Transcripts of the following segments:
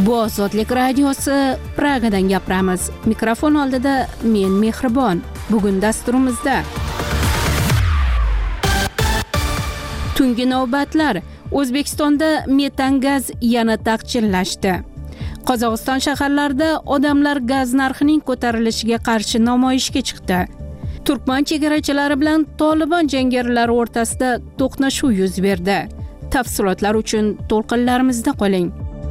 Bu Ozodlik radiosi Pragadan gapiramiz. Mikrofon oldida men Mehribon. Bugun dasturimizda tungi navbatlar. O'zbekistonda metan gaz yana taqchillashdi. Qozog'iston shaharlarida odamlar gaz narxining ko'tarilishiga qarshi namoyishga chiqdi. Turkman chegarachilari bilan Tolibon jangarilari o'rtasida to'qnashuv yuz berdi. Tafsilotlar uchun to'lqinlarimizda qoling.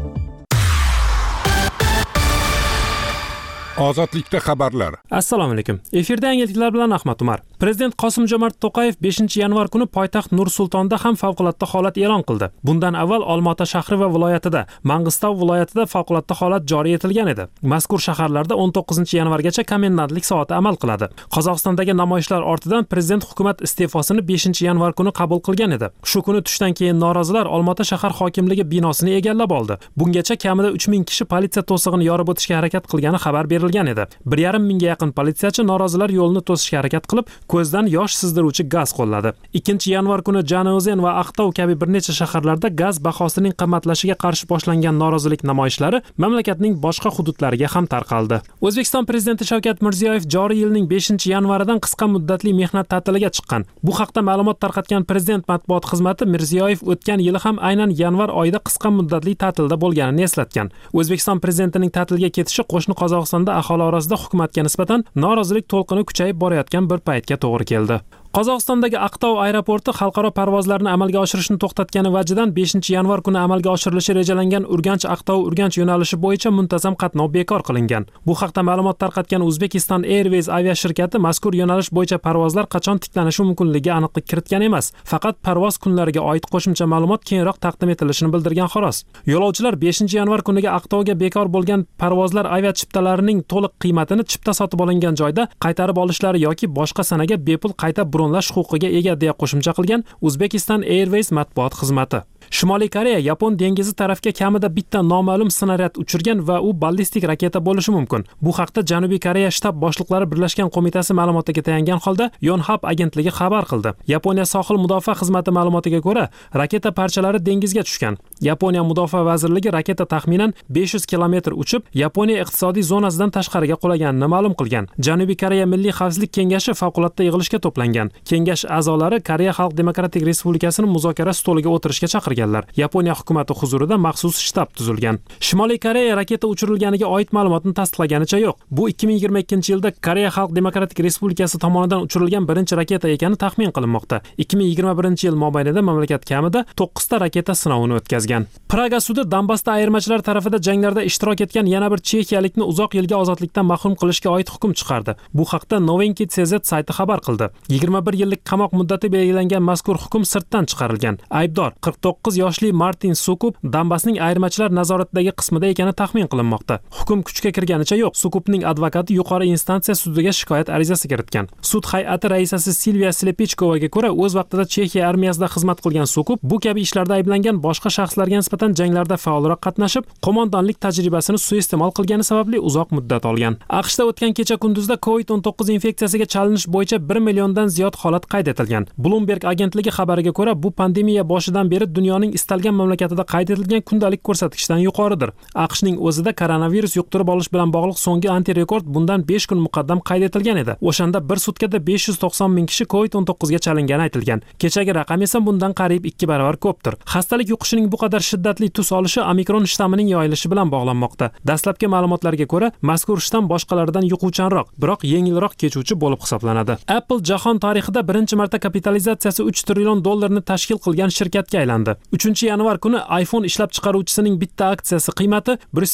Ozodlikda xabarlar. Assalomu alaykum. Efirda yangiliklar bilan Ahmad Umar. Prezident Qosim-Jomart To'qayev 5-yanvar kuni poytaxt Nur-Sultonda ham favqulodda holat e'lon qildi. Bundan avval Olmaota shahri va viloyatida, Mang'istov viloyatida favqulodda holat joriy etilgan edi. Mazkur shaharlarda 19-yanvargacha komendantlik soati amal qiladi. Qozog'istondagi namoyishlar ortidan prezident hukumat iste'fosini 5-yanvar kuni qabul qilgan edi. Shu kuni tushdan keyin norozilar Olmaota shahar hokimligi binosini egallab oldi. Bungacha kamida 3000 kishi politsiya to'sig'ini yorib o'tishga harakat qilgani xabar berildi. 1,5 mingga yaqin politsiyachi norozilar yo'lini to'sishga harakat qilib, ko'zdan yosh sizdiruvchi gaz qo'lladi. 2-yanvar kuni Jano'zen va Aqtov kabi bir necha shaharlarda gaz bahosining qimmatlashiga qarshi boshlangan norozilik namoyishlari mamlakatning boshqa hududlariga ham tarqaldi. O'zbekiston prezidenti Shavkat Mirziyoyev joriy yilning 5-yanvaridan qisqa muddatli mehnat ta'tiliga chiqqan. Bu haqda ma'lumot tarqatgan prezident matbuot xizmati Mirziyoyev o'tgan yili ham aynan yanvar oyida qisqa muddatli ta'tilda bo'lganini eslatgan. O'zbekiston prezidentining ta'tilga ketishi qo'shni Qozog'istonda aholi orasida hukumatga nisbatan norozilik to'lqini kuchayib borayotgan bir paytga to'g'ri keldi. Qozog'istondagi Aqtov aeroporti xalqaro parvozlarni amalga oshirishni to'xtatgani vajidan 5-yanvar kuni amalga oshirilishi rejalangan Urganch-Aqtov-Urganch yo'nalishi bo'yicha muntazam qatnov bekor qilingan. Bu haqda ma'lumot tarqatgan Uzbekistan Airways aviashirkati mazkur yo'nalish bo'yicha parvozlar qachon tiklanishi mumkinligiga aniqlik kiritgan emas. Faqat parvoz kunlariga oid qo'shimcha ma'lumot keyinroq taqdim etilishini bildirgan xolos. Yo'lovchilar 5-yanvar kuniga Aqtovga bekor bo'lgan parvozlar aviachiptalarining to'liq qiymatini chipta sotib olingan joyda qaytarib olishlari yoki boshqa sanaga bepul qayta bronlash huquqiga ega deya qo'shimcha qilgan Uzbekistan Airways matbuot xizmati. Shimoliy Koreya Yapon dengizi tarafga kamida bitta noma'lum snaryad uchirgan va u ballistik raketa bo'lishi mumkin. Bu haqda Janubiy Koreya shtab boshliqlari birlashgan qo'mitasi ma'lumotiga tayangan holda Yonhap agentligi xabar qildi. Yaponiya sohil mudofaa xizmati ma'lumotiga ko'ra, raketa parchalari dengizga tushgan. Yaponiya mudofaa vazirligi raketa taxminan 500 kilometr uchib, Yaponiya iqtisodiy zonasidan tashqariga qulaganini ma'lum qilgan. Janubiy Koreya Milliy xavfsizlik kengashi favqulodda yig'ilishga to'plangan. Kengash a'zolari Koreya Xalq Demokratik Respublikasini muzokara stoliga o'tirishga chaqirgan. Yaponiya hukumati huzurida maxsus shtab tuzilgan. Shimoliy Koreya raketa uchirilganiga oid ma'lumotni tasdiqlaganicha yo'q. Bu 2022-yilda Koreya Xalq Demokratik Respublikasi tomonidan uchirilgan birinchi raketa ekani taxmin qilinmoqda. 2021-yil mobaynida mamlakat kamida 9 ta raketa sinovini o'tkazgan. Praga sudi Donbassda ayirmachilar tarafida janglarda ishtirok etgan yana bir chexiyalikni uzoq yilga ozodlikdan mahrum qilishga oid hukm chiqardi. Bu haqda Novinki CZ sayti xabar qildi. 21 yillik qamoq muddati belgilangan mazkur hukm sirtdan chiqarilgan. Aybdor 49 yoshli Martin Sukup Donbassning ayirmachilar nazoratidagi qismida ekani taxmin qilinmoqda. Hukm kuchga kirganicha yo'q. Sukupning advokati yuqori instansiya sudiga shikoyat arizasi kiritgan. Sud hay'ati raisasi Silviya Slepichkovaga ko'ra, o'z vaqtida Chexiya armiyasida xizmat qilgan Sukup bu kabi ishlarda ayblangan boshqa shaxslarga nisbatan janglarda faolroq qatnashib, qo'mondonlik tajribasini suiiste'mol qilgani sababli uzoq muddat olgan. AQShda o'tgan kecha kunduzda COVID-19 infeksiyasiga chalinish bo'yicha 1 milliondan ziyod holat qayd etilgan. Bloomberg agentligi xabariga ko'ra, bu pandemiya boshidan beri dunyoning istalgan mamlakatida qayd etilgan kundalik ko'rsatkichdan yuqoridir. AQShning o'zida koronavirus yuqtirib olish bilan bog'liq so'nggi antirekord bundan 5 kun muqaddam qayd etilgan edi. O'shanda bir sutkada 590 ming kishi COVID-19 ga chalingani aytilgan. Kechagi raqam esa bundan qariyb 2 barobar ko'pdir. Xastalik yuqishining bu qadar shiddatli tus olishi Omikron shtammining yoyilishi bilan bog'lanmoqda. Dastlabki ma'lumotlarga ko'ra, mazkur shtamm boshqalaridan yuquvchanroq, biroq yengilroq kechuvchi bo'lib hisoblanadi. Apple jahon tarixida birinchi marta kapitalizatsiyasi 3 trillion dollarni tashkil qilgan shirkatga aylandi. 3-yanvar kuni iPhone ishlab chiqaruvchisining bitta aksiyasi qiymati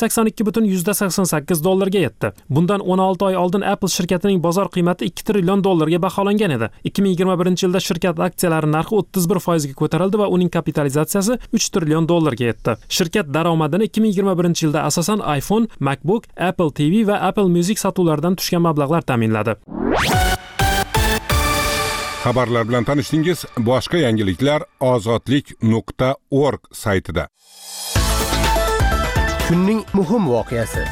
182,88 dollarga yetdi. Bundan 16 oy oldin Apple shirkatining bozor qiymati 2 trillion dollarga baholangan edi. 2021-yilda shirkat aksiyalari narxi 31% ga ko'tarildi va uning kapitalizatsiyasi 3 trillion dollarga yetdi. Shirkat daromadini 2021-yilda asosan iPhone, MacBook, Apple TV va Apple Music sotuvlaridan tushgan mablag'lar ta'minladi. Xabarlar bilan tanishdingiz. Boshqa yangiliklar ozodlik.org saytida. Kunning muhim voqeasi.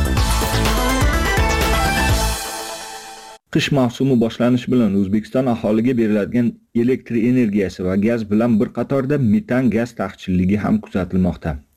Qish mavsumi boshlanishi bilan O'zbekiston aholiga beriladigan elektr energiyasi va gaz bilan bir qatorda metan gaz taqchilligi ham kuzatilmoqda.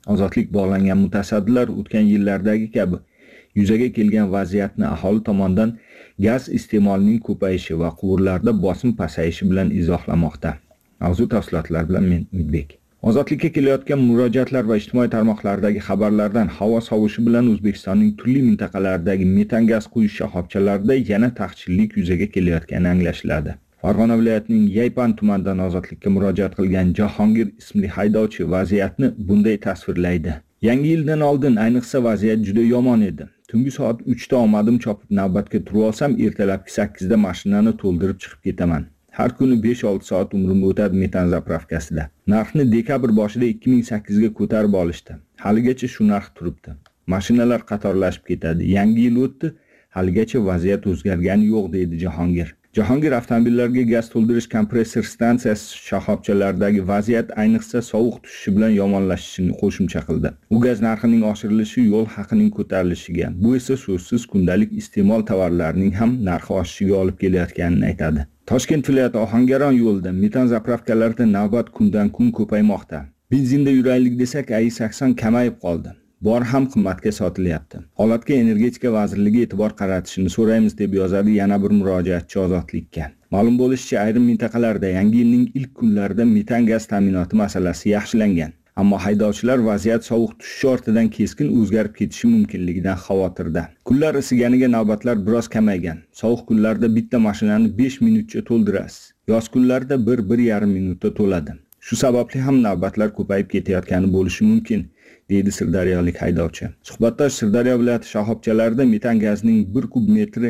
Ozodlik bog'langan mutasaddilar o'tgan yillardagi kabi yuzaga kelgan vaziyatni aholi tomonidan gaz iste'molining ko'payishi va quvurlarda bosim pasayishi bilan izohlamoqda. Mavzu tafsilotlar bilan men Umidbek. Ozodlikka kelayotgan murojaatlar va ijtimoiy tarmoqlardagi xabarlardan havo sovishi bilan O'zbekistonning turli mintaqalaridagi metan gaz quyish shoxobchalarida yana taqchillik yuzaga kelayotgani anglashiladi. Farg'ona viloyatining Yaypan tumanidan ozodlikka murojaat qilgan Jahongir ismli haydovchi vaziyatni bunday tasvirlaydi. Yangi yildan oldin ayniqsa vaziyat juda yomon edi. Tungi soat 3 da omadim chopib navbatga turib olsam, ertalabki 8 da mashinani to'ldirib chiqib ketaman. Har kuni 5-6 soat umrim o'tadi metan zapravkasida. Narxni dekabr boshida 2008 ga ko'tarib olishdi. Haligacha shu narx turibdi. Mashinalar qatorlashib ketadi. Yangi yil o'tdi, haligacha vaziyat o'zgargani yo'q deydi Jahongir. Jahongir avtomobillarga gaz to'ldirish kompressor stansiyasi shoxobchalaridagi vaziyat ayniqsa sovuq tushishi bilan yomonlashishini qo'shimcha qildi. U gaz narxining oshirilishi yo'l haqining ko'tarilishiga, bu esa so'zsiz kundalik iste'mol tovarlarining ham narxi oshishiga olib kelayotganini aytadi. Toshkent viloyati Ohangaron yo'lida metan zapravkalarida navbat kundan kun ko'paymoqda. Benzinda yuraylik desak, AI80 kamayib qoldi. Bor ham qimmatga sotilyapti. Holatga Energetika vazirligi e'tibor qaratishini so'raymiz deb yozadi yana bir murojaatchi Ozodlikka. Ma'lum bo'lishicha, ayrim mintaqalarda yangi yilning ilk kunlarida metan gaz ta'minoti masalasi yaxshilangan. Ammo haydovchilar vaziyat sovuq tushishi ortidan keskin o'zgarib ketishi mumkinligidan xavotirda. Kunlar isiganiga navbatlar biroz kamaygan. Sovuq kunlarda bitta mashinani 5 minutcha to'ldirasiz. Yoz kunlarda 1-1,5 minutda to'ladi. Shu sababli ham navbatlar ko'payib ketayotgani bo'lishi mumkin, deydi sirdaryolik haydovchi. Suhbatdosh Sirdaryo viloyati shoxobchalarida metan gazining 1 kub metri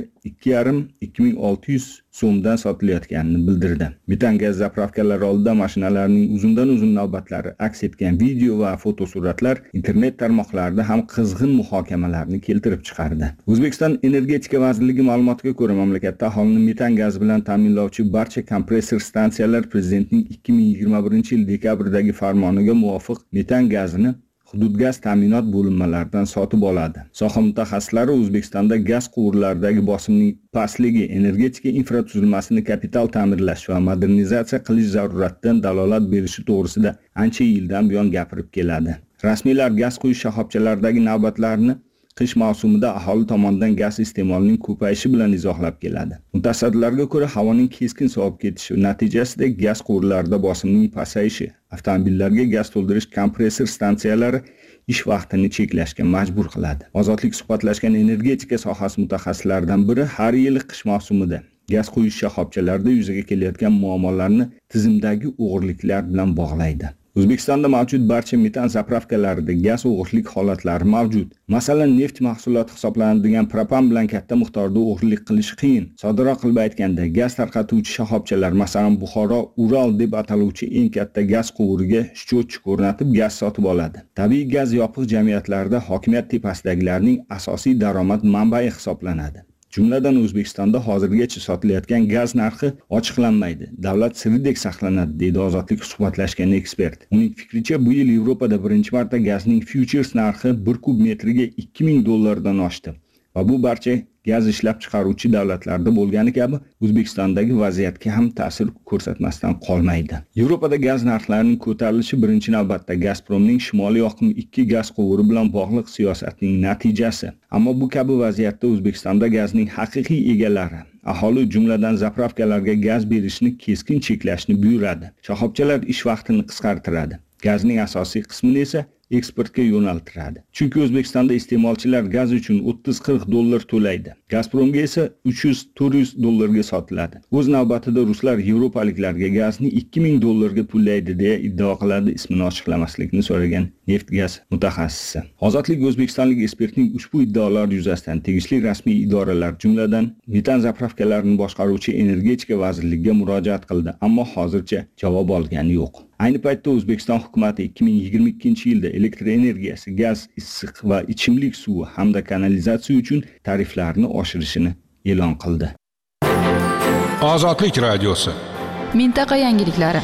2,5-2600 so'mdan sotilayotganini bildirdi. Metan gaz zapravkalari oldida mashinalarning uzundan-uzun navbatlari aks etgan video va fotosuratlar internet tarmoqlarida ham qizg'in muhokamalarni keltirib chiqardi. O'zbekiston Energetika vazirligi ma'lumotiga ko'ra, mamlakatda aholini metan gaz bilan ta'minlovchi barcha kompressor stansiyalar prezidentning 2021 yil dekabrdagi farmoniga muvofiq metan gazini hudud gaz ta'minot bo'linmalaridan sotib oladi. Soha mutaxassislari O'zbekistonda gaz quvurlaridagi bosimning pastligi, energetika infratuzilmasini kapital ta'mirlash va modernizatsiya qilish zaruratidan dalolat berishi to'g'risida ancha yildan buyon gapirib keladi. Rasmiylar gaz quyish shoxobchalaridagi navbatlarni qish mavsumida aholi tomonidan gaz iste'molining ko'payishi bilan izohlab keladi. Mutasaddilarga ko'ra, havoning keskin sovib ketishi natijasida gaz quvurlarida bosimning pasayishi avtomobillarga gaz to'ldirish kompressor stansiyalari ish vaqtini cheklashga majbur qiladi. Ozodlik suhbatlashgan energetika sohasi mutaxassislaridan biri har yili qish mavsumida gaz quyish shoxobchalarida yuzaga kelayotgan muammolarni tizimdagi o'g'irliklar bilan bog'laydi. O'zbekistonda mavjud barcha metan zapravkalarida gaz o'g'irlik holatlari mavjud. Masalan, neft mahsuloti hisoblanadigan propan bilan katta miqdorda o'g'irlik qilish qiyin. Soddaroq qilib aytganda, gaz tarqatuvchi shoxobchalar, masalan, Buxoro Ural deb ataluvchi eng katta gaz quvuriga счетчик o'rnatib gaz sotib oladi. Tabiiy gaz yopiq jamiyatlarda hokimiyat tepasidagilarning asosiy daromad manbai hisoblanadi. Jumladan O'zbekistonda hozirgacha sotilayotgan gaz narxi ochiqlanmaydi, davlat siridek saqlanadi, deydi Ozodlik suhbatlashgan ekspert. Uning fikricha, bu yil Yevropada birinchi marta gazning futures narxi 1 kub metriga $2000 dan oshdi. Va bu barcha gaz ishlab chiqaruvchi davlatlarda bo'lgani kabi O'zbekistondagi vaziyatga ham ta'sir ko'rsatmasdan qolmaydi. Yevropada gaz narxlarining ko'tarilishi birinchi navbatda Gazpromning shimoliy oqim 2 gaz quvuri bilan bog'liq siyosatining natijasi. Ammo bu kabi vaziyatda O'zbekistonda gazning haqiqiy egalari aholi jumladan zapravkalarga gaz berishni keskin cheklashni buyuradi. Shoxobchalar ish vaqtini qisqartiradi. Gazning asosiy qismini esa eksportga yo'naltiradi. Chunki O'zbekistonda iste'molchilar gaz uchun $30-40 to'laydi. Gazpromga esa $300-400 ga sotiladi. O'z navbatida ruslar yevropaliklarga gazni $2000 ga pullaydi deya iddao qiladi, ismini ochiqlamaslikni so'ragan neft gaz mutaxassisi. Ozodlik o'zbekistonlik ekspertning ushbu iddaolar yuzasidan tegishli rasmiy idoralar, jumladan metan zapravkalarini boshqaruvchi Energetika vazirligiga murojaat qildi, ammo hozircha javob olgani yo'q. Ayni paytda O'zbekiston hukumati 2022-yilda elektr energiyasi, gaz, issiq va ichimlik suvi hamda kanalizatsiya uchun tariflarni oshirishini e'lon qildi. Ozodlik radiosi. Mintaqa yangiliklari.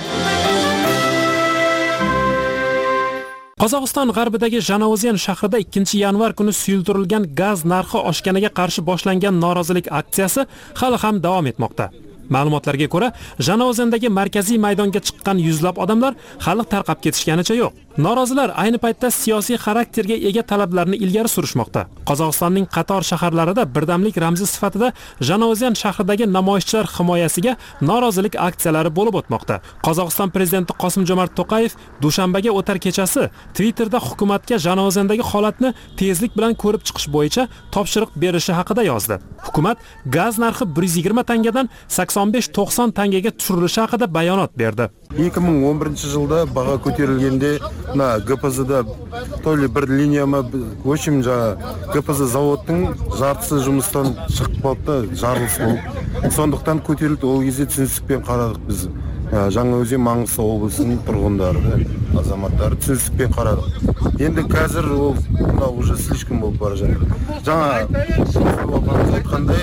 Qozog'iston g'arbidagi Janozian shahrida 2-yanvar kuni suyultirilgan gaz narxi oshganiga qarshi boshlangan norozilik aksiyasi hali ham davom etmoqda. Ma'lumotlarga ko'ra, Janoziandagi markaziy maydonga chiqqan yuzlab odamlar hali tarqab ketishganicha yo'q. Norozilar ayni paytda siyosiy xarakterga ega talablarni ilgari surishmoqda. Qozog'istonning qator shaharlarida birdamlik ramzi sifatida Janauzen shahridagi namoyishchilar himoyasiga norozilik aksiyalari bo'lib o'tmoqda. Qozog'iston prezidenti Qosim-Jomart To'qayev dushanbaga o'tar kechasi Twitterda hukumatga Janauzendagi holatni tezlik bilan ko'rib chiqish bo'yicha topshiriq berishi haqida yozdi. Hukumat gaz narxi 120 tangadan 85-90 tangaga tushirilishi haqida bayonot berdi. 2011-жылда баға көтерілгенде ГПЗ-да то ли бір линия ма, в общем, ГПЗ заводтың жартысы жұмыстан шығып қалды, жарылыс болды. Сондықтан көтерілді, ол кезде түсіністікпен қарадық біз. Жаңаөзен Маңғыстау облысының тұрғындары, азаматтары түсіністікпен қарадық. Енді қазір ол уже слишком болып бара жатыр. Жаңа айтқандай,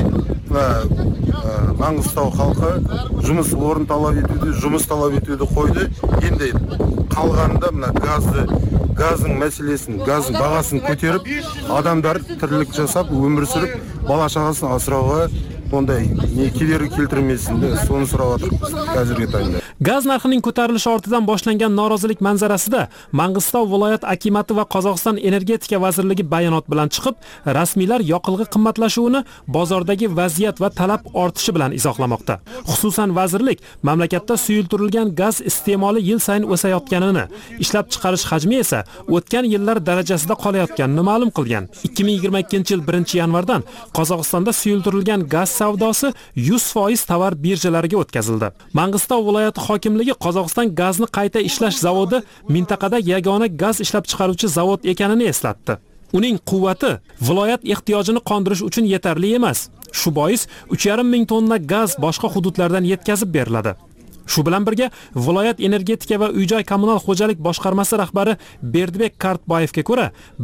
Маңғыстау халқы жұмыс орын талап етуді, жұмыс талап етуді қойды. Енді қалғанда мына газдың мәселесін, газдың бағасын көтеріп, адамдар тірлік жасап, өмір сүріп, бала шағасын асырауға ондай кедергі келтірмесінде соны сұрап отырмыз қазіргі таңда. Gaz narxining ko'tarilishi ortidan boshlangan norozilik manzarasida Mang'istov viloyat akimati va Qozog'iston energetika vazirligi bayonot bilan chiqib, rasmiylar yoqilg'i qimmatlashuvini bozordagi vaziyat va talab ortishi bilan izohlamoqda. Xususan vazirlik mamlakatda suyultirilgan gaz iste'moli yil sayin o'sayotganini, ishlab chiqarish hajmi esa o'tgan yillar darajasida qolayotganini ma'lum qilgan. 2022-yil 1-yanvardan Qozog'istonda suyultirilgan gaz savdosi 100% tovar birjalariga o'tkazildi. Mang'istov viloyati hokimligi Qozog'iston gazni qayta ishlash zavodi mintaqada yagona gaz ishlab chiqaruvchi zavod ekanini eslatdi. Uning quvvati viloyat ehtiyojini qondirish uchun yetarli emas. Shu bois 3,5 ming tonna gaz boshqa hududlardan yetkazib beriladi. Shu bilan birga viloyat energetika va uy-joy kommunal xo'jalik boshqarmasi rahbari Berdibek Kartboyevga ko'ra,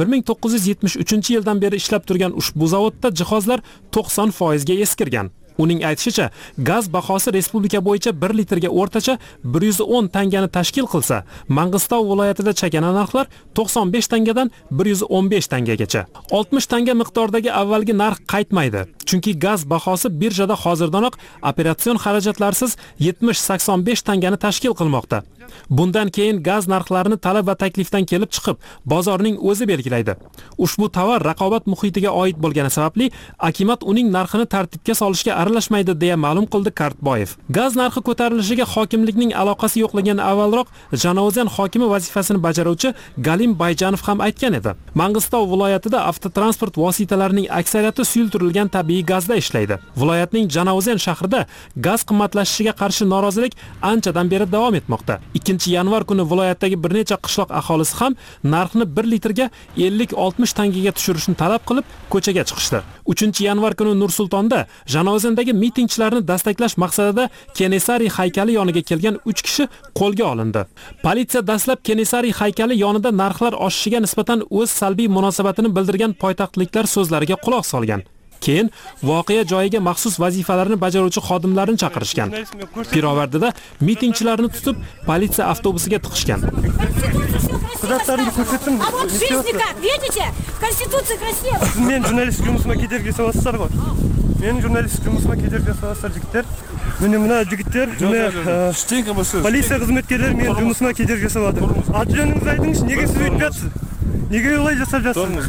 1973-yildan beri ishlab turgan ushbu zavodda jihozlar 90% ga eskirgan. Uning aytishicha, gaz bahosi respublika bo'yicha 1 litrga o'rtacha 110 tangani tashkil qilsa, Mang'istov viloyatida chakana narxlar 95 tangadan 115 tangagacha. 60 tanga miqdordagi avvalgi narx qaytmaydi. Chunki gaz bahosi birjada hozirdanoq operatsion xarajatlarsiz 70-85 tangani tashkil qilmoqda. Bundan keyin gaz narxlarini talab va taklifdan kelib chiqib, bozorning o'zi belgilaydi. Ushbu tovar raqobat muhitiga oid bo'lgani sababli akimat uning narxini tartibga solishga aralashmaydi deya ma'lum qildi Kartboyev. Gaz narxi ko'tarilishiga hokimlikning aloqasi yo'qligini avvalroq Janauzen hokimi vazifasini bajaruvchi Galim Bayjanov ham aytgan edi. Mang'istov viloyatida avtotransport vositalarining aksariyati suyultirilgan tabiiy gazda ishlaydi. Viloyatning Janauzen shahrida gaz qimmatlashishiga qarshi norozilik anchadan beri davom etmoqda. 2-yanvar kuni viloyatdagi bir necha qishloq aholisi ham narxni 1 litrga 50-60 tangaga tushirishni talab qilib ko'chaga chiqishdi. 3-yanvar kuni Nur-Sultonda Janauzendagi mitingchilarni dastaklash maqsadida Kenesari haykali yoniga kelgan 3 kishi qo'lga olindi. Politsiya dastlab Kenesari haykali yonida narxlar oshishiga nisbatan o'z salbiy munosabatini bildirgan poytaxtliklar so'zlariga quloq solgan. Keyin voqea joyiga maxsus vazifalarni bajaruvchi xodimlarni chaqirishgan. Pirovardida mitingchilarni tutib, politsiya avtobusiga tiqishgan. Men jurnalistik жұмысыма кедергі жасаватсыздар ғой. Мен журналистик жұмысыма кедергі жасаватсыздар жігіттер. Міне мына жігіттер, полиция қызметкерлері мен жұмысыма кедергі жасап жатыр. Аты-жөніңізді айтыңызшы, неге сіз өйтіп жатсыз? Неге олай жасап жатсыз?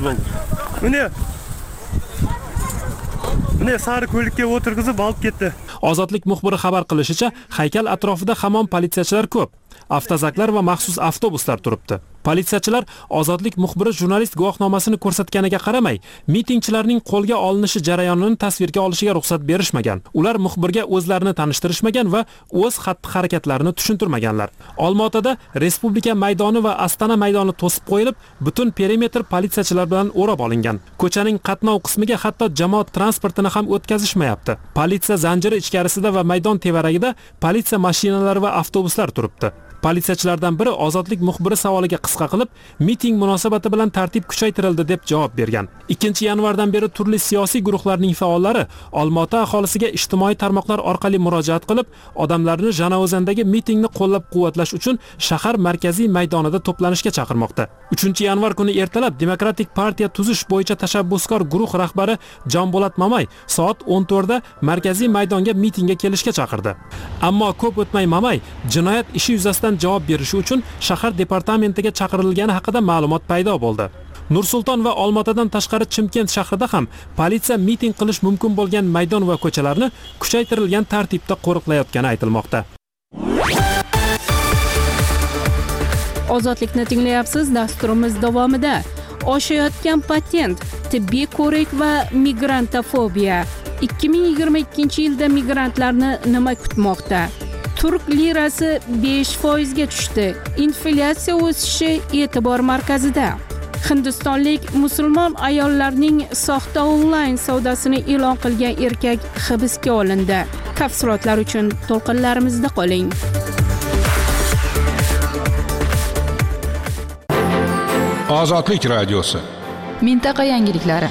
Mine sari ko'likka o'tirg'izib olib ketdi. Ozodlik muxbiri xabar qilishicha, haykal atrofida hamon politsiyachilar ko'p. Avtozaklar va maxsus avtobuslar turibdi. Politsiyachilar Ozodlik muxbiri jurnalist guvohnomasini ko'rsatganiga qaramay, mitingchilarning qo'lga olinishi jarayonini tasvirga olishiga ruxsat berishmagan. Ular muxbirga o'zlarini tanishtirishmagan va o'z xatti-harakatlarini tushuntirmaganlar. Olmaotada Respublika maydoni va Astana maydoni to'sib qo'yilib, butun perimetr politsiyachilar bilan o'rab olingan. Ko'chaning qatnov qismiga hatto jamoat transportini ham o'tkazishmayapti. Politsiya zanjiri ichkarisida va maydon tevaragida politsiya mashinalari va avtobuslar turibdi. Politsiyachilardan biri Ozodlik muxbiri savoliga qisqa qilib, miting munosabati bilan tartib kuchaytirildi deb javob bergan. 2-yanvardan beri turli siyosiy guruhlarning faollari Olmaota aholisiga ijtimoiy tarmoqlar orqali murojaat qilib, odamlarni Janauzendagi mitingni qo'llab-quvvatlash uchun shahar markaziy maydonida to'planishga chaqirmoqda. 3-yanvar kuni ertalab Demokratik partiya tuzish bo'yicha tashabbuskor guruh rahbari Jonbolat Mamay soat 14 da markaziy maydonga mitingga kelishga chaqirdi. Ammo ko'p o'tmay Mamay jinoyat ishi yuzasidan javob berishi uchun shahar departamentiga chaqirilgani haqida ma'lumot paydo bo'ldi. Nur-Sulton va Olmaotadan tashqari Chimkent shahrida ham politsiya miting qilish mumkin bo'lgan maydon va ko'chalarni kuchaytirilgan tartibda qo'riqlayotgani aytilmoqda. Ozodlikni tinglayapsiz. Dasturimiz davomida oshayotgan patent, tibbiy ko'rik va migrantofobiya. 2022-yilda migrantlarni nima kutmoqda? Turk lirasi 5% ga tushdi. Inflyatsiya o'sishi e'tibor markazida. Hindistonlik musulmon ayollarning soxta onlayn savdosini e'lon qilgan erkak hibsga olindi. Tafsilotlar uchun to'lqinlarimizda qoling. Ozodlik radiosi. Mintaqa yangiliklari.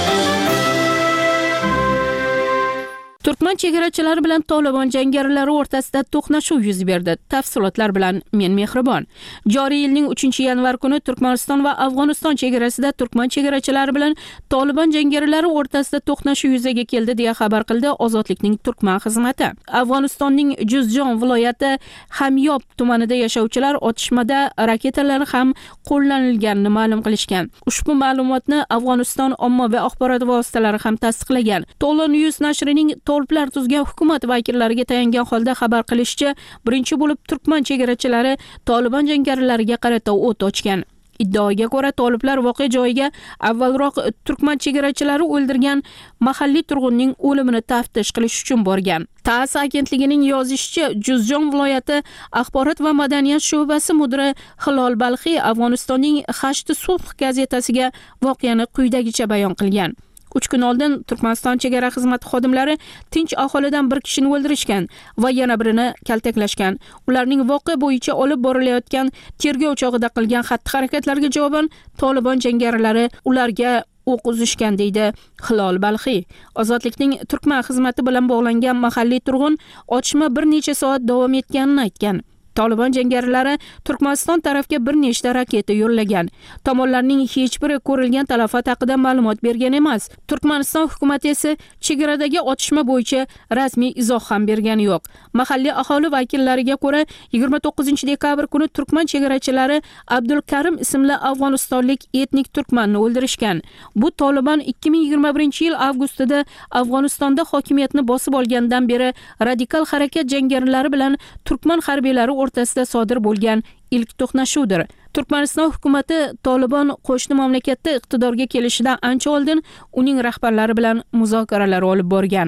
Turkman chegarachilari bilan Tolibon jangarilari o'rtasida to'qnashuv yuz berdi. Tafsilotlar bilan men Mehribon. Joriy yilning 3-yanvar kuni Turkmaniston va Afg'oniston chegarasida Turkman chegarachilari bilan Tolibon jangarilari o'rtasida to'qnashuv yuzaga keldi deya xabar qildi Ozodlikning Turkman xizmati. Afg'onistonning Juzjon viloyati Hamyob tumanida yashovchilar otishmada raketalar ham qo'llanilganini ma'lum qilishgan. Ushbu ma'lumotni Afg'oniston ommaviy axborot vositalari ham tasdiqlagan. To'lon News nashrining toliblar tuzgan hukumat vakillariga tayangan holda xabar qilishicha, birinchi bo'lib Turkman chegarachilari Tolibon jangarilariga qarata o't ochgan. Iddaoga ko'ra, toliblar voqea joyiga avvalroq Turkman chegarachilari o'ldirgan mahalliy turg'unning o'limini taftish qilish uchun borgan. TASS agentligining yozishicha, Juzjon viloyati axborot va madaniyat sho'basi mudiri Hilol Balxiy Afg'onistonning Hashti Sulh gazetasiga voqeani quyidagicha bayon qilgan. 3 kun oldin Turkmaniston chegara xizmati xodimlari tinch aholidan bir kishini o'ldirishgan va yana birini kaltaklashgan. Ularning voqea bo'yicha olib borilayotgan tergov chog'ida qilgan xatti-harakatlarga javoban Tolibon jangarilari ularga o'q uzishgan deydi Hilol Balxiy. Ozodlikning Turkman xizmati bilan bog'langan mahalliy turg'un otishma bir necha soat davom etganini aytgan. Tolibon jangarilari Turkmaniston tarafga bir nechta raketa yo'llagan. Tomonlarning hech biri ko'rilgan talafot haqida ma'lumot bergan emas. Turkmaniston hukumatı esa chegaradagi otishma bo'yicha rasmiy izoh ham bergani yo'q. Mahalliy aholi vakillariga ko'ra, 29-dekabr kuni Turkman chegarachilari Abdulkarim ismli afg'onistonlik etnik turkmanni o'ldirishgan. Bu Tolibon 2021-yil avgustida Afg'onistonda hokimiyatni bosib olgandan beri radikal harakat jangarilari bilan turkman harbiylari o'rtasida sodir bo'lgan ilk to'qnashuvdir. Turkmaniston hukumatı Tolibon qo'shni mamlakatda iqtidorga kelishidan ancha oldin uning rahbarlari bilan muzokaralar olib borgan.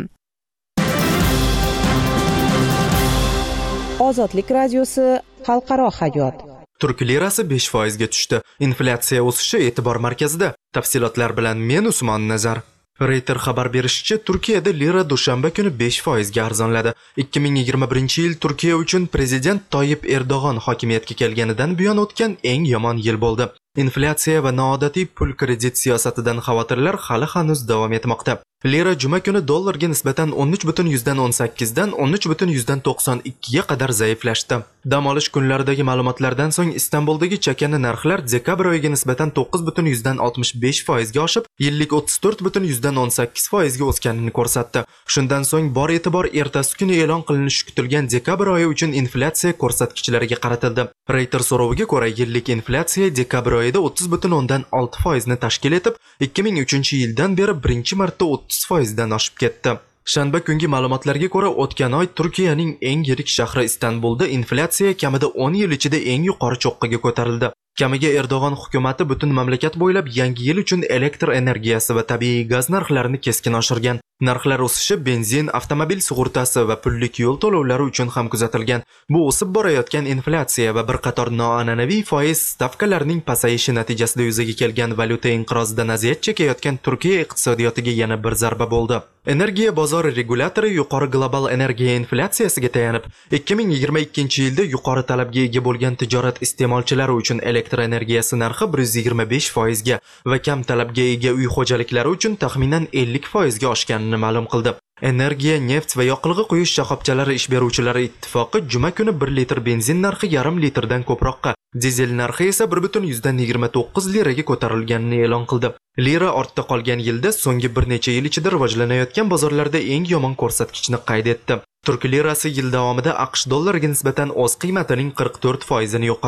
Ozodlik radiosi xalqaro hayot. Turk lirasi 5% ga tushdi. Inflyatsiya o'sishi e'tibor markazida. Tafsilotlar bilan men Usmon Nazar. Reuters xabar berishicha, Turkiyada lira dushanba kuni 5% ga arzonladi. 2021-yil Turkiya uchun prezident Toyib Erdo'g'on hokimiyatga kelganidan buyon o'tgan eng yomon yil bo'ldi. Inflyatsiya va noodatiy pul kredit siyosatidan xavotirlar hali hanuz davom etmoqda. Lira juma kuni dollarga nisbatan 13.18 dan 13.92 ga qadar zaiflashdi. Dam olish kunlaridagi ma'lumotlardan so'ng Istanbuldagi chakana narxlar dekabr oyiga nisbatan 9.65% ga oshib, yillik 34.18% ga o'sganini ko'rsatdi. Shundan so'ng bor e'tibor ertasi kuni e'lon qilinishi kutilgan dekabr oyi uchun inflyatsiya ko'rsatkichlariga qaratildi. Reuters so'roviga ko'ra, yillik inflyatsiya dekabr oyida 30.6% ni tashkil etib, 2003-yildan beri birinchi marta 30% dan oshib ketdi. Shanba kungi ma'lumotlarga ko'ra, o'tgan oy Turkiyaning eng yirik shahri Istanbulda inflyatsiya kamida 10 yil ichida eng yuqori cho'qqiga ko'tarildi. Kamiga Erdo'g'on hukumatı butun mamlakat bo'ylab yangi yil uchun elektr energiyasi va tabiiy gaz narxlarini keskin oshirgan. Narxlar o'sishi benzin, avtomobil sug'urtasi va pullik yo'l to'lovlari uchun ham kuzatilgan. Bu o'sib borayotgan inflyatsiya va bir qator noan'anaviy foiz stavkalarining pasayishi natijasida yuzaga kelgan valyuta inqirozidan aziyat chekayotgan Turkiya iqtisodiyotiga yana bir zarba bo'ldi. Energiya bozori regulatori yuqori global energiya inflyatsiyasiga tayanib, 2022-yilda yuqori talabga ega bo'lgan tijorat iste'molchilari uchun elektr energiyasi narxi 125% ga va kam talabga ega uy xo'jaliklari uchun taxminan 50% ga oshganini ma'lum qildi. Energiya, neft va yoqilg'i quyish shoxobchalari ish beruvchilari ittifoqi juma kuni 1 litr benzin narxi yarim litrdan ko'proqqa, dizel narxi esa 1.29 liraga ko'tarilganini e'lon qildi. Lira ortda qolgan yilda so'nggi bir necha yil ichida rivojlanayotgan bozorlarda eng yomon ko'rsatkichni qayd etdi. Turk lirasi yil davomida AQSh dollariga nisbatan o'z qiymatining 44% ni yo'qotdi.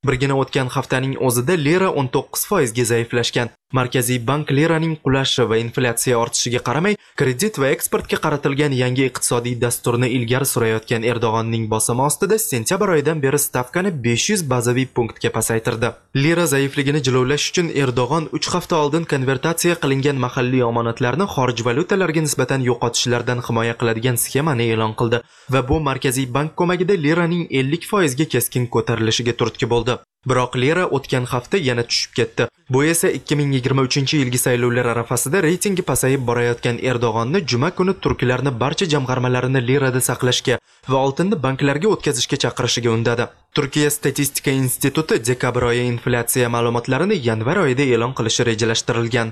Birgina o'tgan haftaning o'zida lira 19% ga zaiflashgan. Markaziy bank liraning qulashi va inflyatsiya ortishiga qaramay, kredit va eksportga qaratilgan yangi iqtisodiy dasturni ilgari surayotgan Erdo'g'onning bosimi ostida sentyabr oyidan beri stavkani 500 bazaviy punktga pasaytirdi. Lira zaifligini jilovlash uchun Erdo'g'on 3 hafta oldin konvertatsiya qilingan mahalliy omonatlarni xorij valyutalarga nisbatan yo'qotishlardan himoya qiladigan sxemani e'lon qildi va bu Markaziy bank ko'magida liraning 50% ga keskin ko'tarilishiga turtki bo'ldi. Biroq lira o'tgan hafta yana tushib ketdi. Bu esa 2023-yilgi saylovlar arafasida reytingi pasayib borayotgan Erdo'g'onni juma kuni turklarni barcha jamg'armalarini lirada saqlashga va oltinni banklarga o'tkazishga chaqirishiga undadi. Turkiya statistika instituti dekabr oyi inflyatsiya ma'lumotlarini yanvar oyida e'lon qilishi rejalashtirilgan.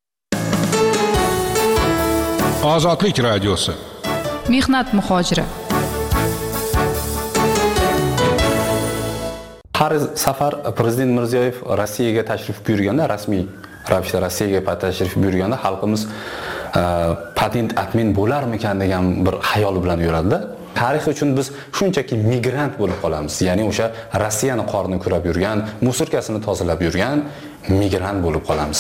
Ozodlik radiosi. Mehnat muhojiri. Har safar Prezident Mirziyoyev Rossiyaga tashrif buyurganda, rasmiy ravishda Rossiyaga tashrif buyurganda xalqimiz patent admin bo'larmikan degan bir xayol bilan yuradi. Tarix uchun biz shunchaki migrant bo'lib qolamiz. Ya'ni o'sha Rossiyani qorni kurab yurgan, musurkasini tozalab yurgan migrant bo'lib qolamiz.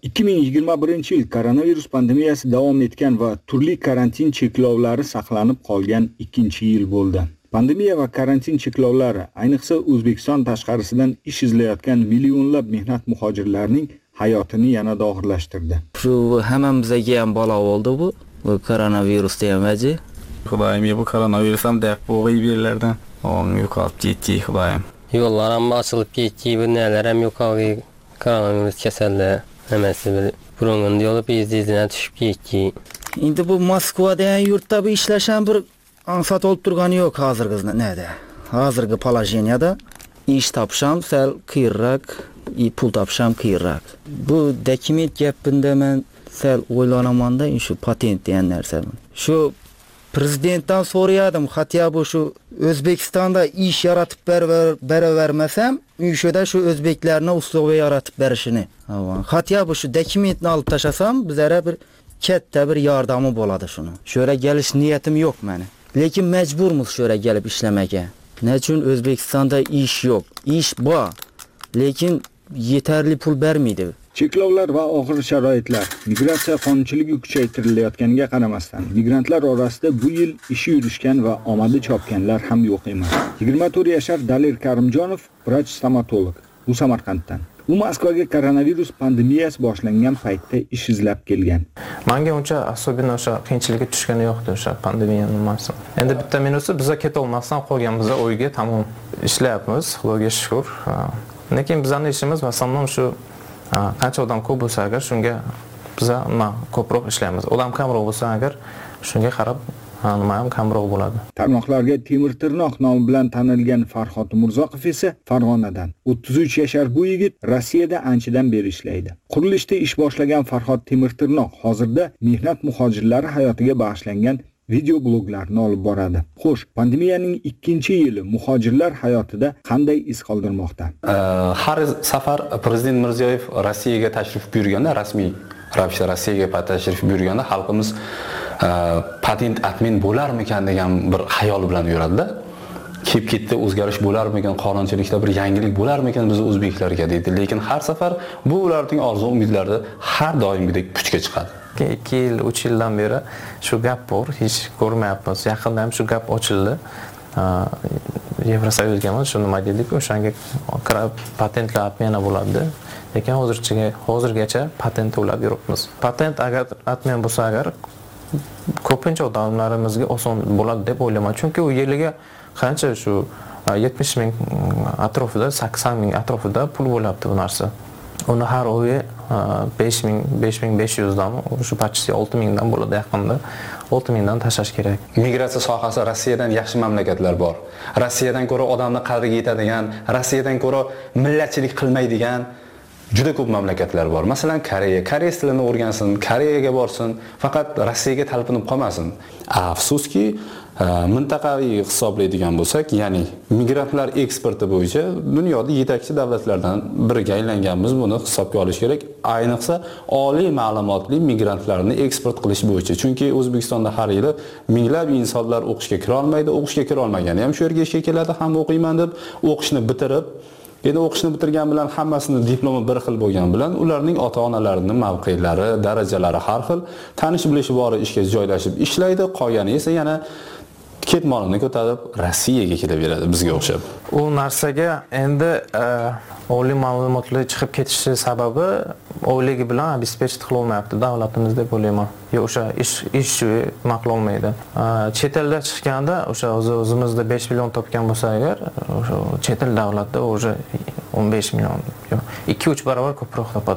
2021-yil koronavirus pandemiyasi davom etgan va turli karantin cheklovlari saqlanib qolgan 2-yil bo'ldi. Pandemiya va karantin cheklovlari ayniqsa O'zbekiston tashqarisidan ish izlayotgan millionlab mehnat muhojirlarining hayotini yanada og'irlashtirdi. Shu hammamizga ham balo bo'ldi bu koronavirusda ham vaji. Xudoyim, bu koronavirus ham deb bo'g'ib yerlardan yo'qolib ketdi, xudoyim. Yo'llar ham ochilib ketdi, bu nelar ham yo'qoldi. Koronavirus kasallar hammasi bir burungun yo'li bizdan tushib ketdi. Endi bu Moskvada ham yurtda bu ishlash ham bir ansat olib turgani yo'q hozirgi nada. Hozirgi polojeniyada ish topsham sal qiyinroq, pul topsham qiyinroq. Bu dokument gapida men sal o'ylanamanda shu patent degan narsa. Shu prezidentdan so'radim, hatto bu shu O'zbekistonda ish yaratib beravermasam, uyshada shu o'zbeklarni uslubi yaratib berishini. Hatto bu shu dokumentni olib tashlasam, bizlara bir katta bir yordami bo'ladi shuni. Sho'ra gelish niyatim yo'q meni. Lekin majburmiz sho'ra kelib ishlamaga. Nechun O'zbekistonda ish yo'q? Ish bor, lekin yetarli pul bermaydi. Cheklovlar va og'ir sharoitlar, migratsiya qonunchiligi kuchaytirilayotganiga qaramasdan, migrantlar orasida bu yil ishi yurishgan va omadi chopganlar ham yo'q emas. 24 yashar Dalir Karimjonov, vrach-stomatolog, u Samarqanddan. U Moskvaga koronavirus pandemiyasi boshlangan paytda ish izlab kelgan. Menga uncha asobiy o'sha qiyinchilikka tushgani yo'qdi o'sha pandemiyaning nimasi. Endi bitta minusi biza keta olmasdan qolgan biza o'yga tamom ishlayapmiz, Xudoga shukr. Lekin bizning ishimiz masalan shu qancha odam ko'p bo'lsa agar shunga biza ko'proq ishlaymiz. Odam kamroq bo'lsa agar shunga qarab nima ham kamroq bo'ladi. Tarmoqlarga Temir Tirnoq nomi bilan tanilgan Farhod Murzoqov esa Farg'onadan. 33 yashar bu yigit Rossiyada anchadan beri ishlaydi. Qurilishda ish boshlagan Farhod Temir Tirnoq hozirda mehnat muhojirlari hayotiga bag'ishlangan video bloglarni olib boradi. Xo'sh, pandemiyaning 2-yili muhojirlar hayotida qanday iz qoldirmoqda? Har safar Prezident Mirziyoyev Rossiyaga tashrif buyurganda, rasmiy ravishda Rossiyaga tashrif buyurganda xalqimiz patent admin bo'larmikan degan bir xayol bilan yuradi-da. Kelib ketdi, o'zgarish bo'larmikan, qonunchilikda bir yangilik bo'larmikan biz o'zbeklarga deydi. Lekin har safar bu ularning orzu umidlari har doimgidek puchga chiqadi. 2 yil, 3 yildan beri shu gap bor, hech ko'rmayapmiz. Yaqinda ham shu gap ochildi. Yevrosoyuzga shu nima dedik, o'shanga patentlar admini bo'ladi. Lekin hozirgacha patent to'lab yuribmiz. Patent agar admin bo'lsa agar ko'pincha odamlarimizga oson bo'ladi deb o'ylayman. Chunki u yiliga qancha shu 70 ming atrofida, 80 ming atrofida pul bo'ladi bu narsa. Uni har oyi 5500 dan, shu pachisi 6000 dan bo'ladi yaqinda. 6000 dan tashlash kerak. Migratsiya sohasi Rossiyadan yaxshi mamlakatlar bor. Rossiyadan ko'ra odamni qadriga yetadigan, Rossiyadan ko'ra millatchilik qilmaydigan juda ko'p mamlakatlar bor. Masalan, Koreya, koreys tilini o'rgansin, Koreyaga borsin, faqat Rossiyaga talpinib qolmasin. Afsuski, mintaqaviy hisoblaydigan bo'lsak, ya'ni migrantlar eksporti bo'yicha dunyoda yetakchi davlatlardan biriga aylanganmiz. Buni hisobga olish kerak. Ayniqsa oliy ma'lumotli migrantlarni eksport qilish bo'yicha. Chunki O'zbekistonda har yili minglab insonlar o'qishga kira olmaydi, o'qishga kira olmagani ham shu yerga ishga keladi, ham o'qiyman deb o'qishni bitirib Endi o'qishni bitirgan bilan hammasini diplomi bir xil bo'lgan bilan ularning ota-onalarining mavqelari, darajalari har xil, tanish bilishi bori ishga joylashib ishlaydi, qolgani esa yana ketmonini ko'tarib Rossiyaga kelaveradi bizga o'xshab. U narsaga endi oliy ma'lumotli chiqib ketishi sababi oyligi bilan обеспечить qila olmayapti davlatimiz deb o'ylayman. O'sha ish maqlolmaydi. Chet elda chiqqanda o'sha o'zimizda 5 million topgan bo'lsa agar, o'sha chet el davlatda o'sha 15 million, 2-3 barobar ko'proq topadi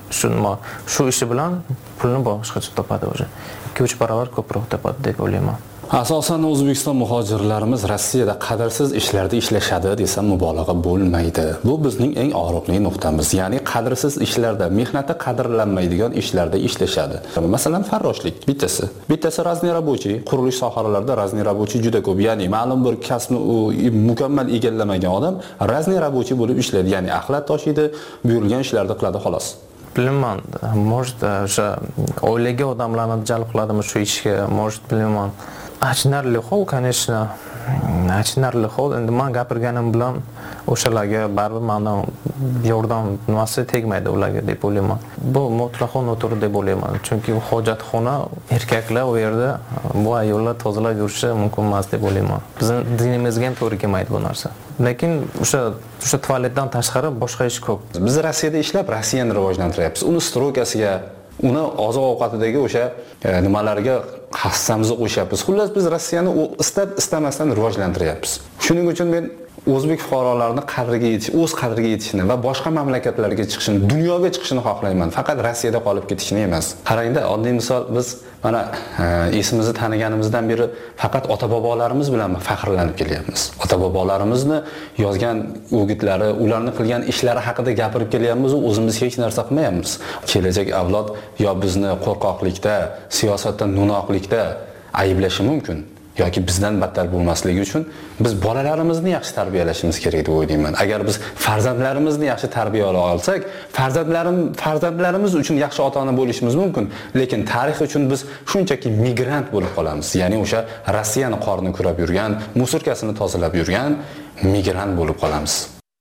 shu ishi bilan pulni boshqacha topadi o'sha. 2-3 barobar ko'proq topadi deb o'ylayman. Asosan O'zbekiston muhojirlarimiz Rossiyada qadrsiz ishlarda ishlashadi desam mubolag'a bo'lmaydi. Bu bizning eng og'riqli nuqtamiz. Ya'ni qadrsiz ishlarda, mehnati qadrlanmaydigan ishlarda ishlashadi. Masalan, farroshlik bittasi razniy rabochiy, qurilish sohalarida razniy rabochiy juda ko'p. Ya'ni ma'lum bir kasbni mukammal egallamagan odam razniy rabochiy bo'lib ishlaydi. Ya'ni axlat toshiydi, buyurilgan ishlarni qiladi xolos. Bilmayman, может, o'sha oilaga odamlarni jalb qiladimi shu ishga, может, bilmayman. Achinarli hol, конечно. Achinarli hol. Endi men gapirganim bilan o'shalarga baribir mendan yordam nimasi tegmaydi ularga deb o'ylayman. Bu mutlaqo noto'g'ri deb o'ylayman. Chunki hojatxona erkaklar u yerda bu ayollar tozalab yurishi mumkin emas deb o'ylayman. Bizning dinimizga ham to'g'ri kelmaydi bu narsa. Lekin o'sha tualetdan tashqari boshqa ish ko'p. Biz Rossiyada ishlab, Rossiyani rivojlantiryapmiz. Uni stroykasiga, uni oziq-ovqatidagi o'sha nimalarga hassamizni qo'shyapmiz. Xullas biz Rossiyani istamasdan rivojlantiryapmiz. Shuning uchun men o'zbek fuqarolarining qadriga yetish, o'z qadriga yetishini va boshqa mamlakatlarga chiqishini, dunyoga chiqishini xohlayman. Faqat Rossiyada qolib ketishni emas. Qarangda, oddiy misol biz mana esimizni taniganimizdan beri faqat ota-bobolarimiz bilan faxrlanib kelyapmiz. Ota-bobolarimizni yozgan o'gitlari, ularning qilgan ishlari haqida gapirib kelyapmiz, o'zimiz hech narsa qilmayapmiz. Kelajak avlod yo bizni qo'rqoqlikda, siyosatda, no'noqlikda ayblashi mumkin. yoki bizdan battar bo'lmasligi uchun biz bolalarimizni yaxshi tarbiyalashimiz kerak deb o'ylayman. Agar biz farzandlarimizni yaxshi tarbiyalay olsak, farzandlarimiz uchun yaxshi ota-ona bo'lishimiz mumkin, lekin tarix uchun biz shunchaki migrant bo'lib qolamiz. Ya'ni o'sha Rossiyani qorni kurab yurgan, musurkasini tozalab yurgan migrant bo'lib qolamiz.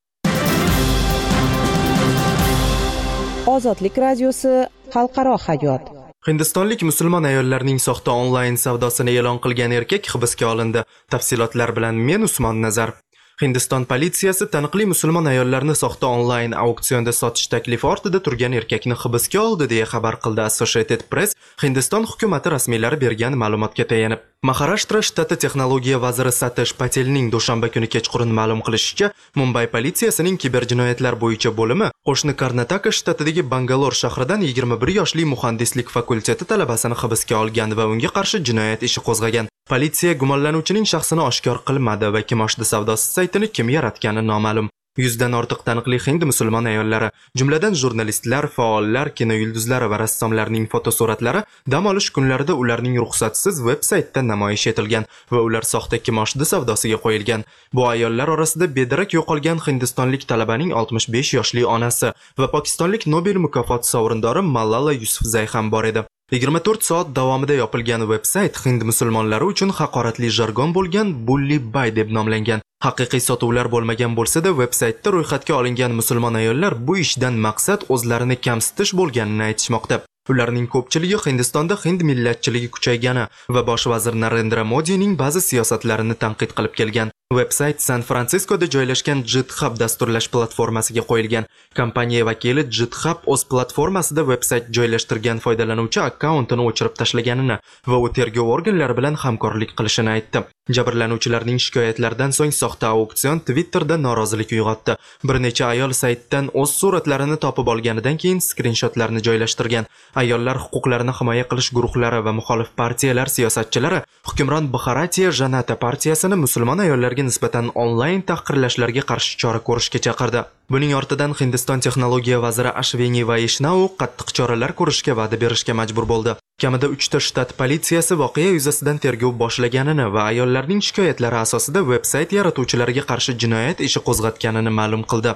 Ozodlik radiosi xalqaro hayot. Hindistonlik musulmon ayollarning soxta onlayn savdosini e'lon qilgan erkak hibsga olindi. Tafsilotlar bilan men Usmon Nazar. Hindiston politsiyasi taniqli musulmon ayollarni soxta onlayn auksionda sotish taklifi ortida turgan erkakni hibsga oldi deya xabar qildi Associated Press. Hindiston hukumati rasmiylari bergan ma'lumotga tayanib. Maharashtra shtati texnologiya vaziri Satish Patelning dushanba kuni kechqurun ma'lum qilishicha, Mumbay politsiyasining kiberjinoyatlar bo'yicha bo'limi qo'shni Karnataka shtatidagi Bangalore shahridan 21 yoshli muhandislik fakulteti talabasini hibsga olgan va unga qarshi jinoyat ishi qo'zg'agan. Politsiya gumonlanuvchining shaxsini oshkor qilmadi va kimoshdi savdosi saytini kim yaratgani noma'lum. 100 dan ortiq taniqli hind musulmon ayollari, jumladan jurnalistlar, faollar, kino yulduzlari va rassomlarning fotosuratlari dam olish kunlarida ularning ruxsatsiz veb-saytda namoyish etilgan va ular soxta kimoshdi savdosiga qo'yilgan. Bu ayollar orasida bedarak yo'qolgan hindistonlik talabaning 65 yoshli onasi va pokistonlik Nobel mukofoti sovrindori Malala Yousafzai ham bor edi. 24 soat davomida yopilgan veb-sayt hind musulmonlari uchun haqoratli jargon bo'lgan Bully Buy deb nomlangan. Haqiqiy sotuvlar bo'lmagan bo'lsa-da, veb-saytda ro'yxatga olingan musulmon ayollar bu ishdan maqsad o'zlarini kamsitish bo'lganini aytishmoqda. Ularning ko'pchiligi Hindistonda hind millatchiligi kuchaygani va bosh vazir Narendra Modining ba'zi siyosatlarini tanqid qilib kelgan. Websayt San Fransiskoda joylashgan GitHub dasturlash platformasiga qo'yilgan. Kompaniya vakili GitHub o'z platformasida websayt joylashtirgan foydalanuvchi akkauntini o'chirib tashlaganini va u tergov organlari bilan hamkorlik qilishini aytdi. Jabrlanuvchilarning shikoyatlaridan so'ng soxta auksion Twitterda norozilik uyg'otdi. Bir necha ayol saytdan o'z suratlarini topib olganidan keyin skrinshotlarni joylashtirgan. Ayollar huquqlarini himoya qilish guruhlari va muxolif partiyalar siyosatchilari hukmron Bharatiya Janata partiyasini musulmon ayollarga nisbatan onlayn tahqirlashlarga qarshi chora ko'rishga chaqirdi. Buning ortidan Hindiston texnologiya vaziri Ashwini Vaishnau qattiq choralar ko'rishga va'da berishga majbur bo'ldi. Kamida 3 ta shtat politsiyasi voqea yuzasidan tergov boshlaganini va ayollarning shikoyatlari asosida veb-sayt yaratuvchilariga qarshi jinoyat ishi qo'zg'atganini ma'lum qildi.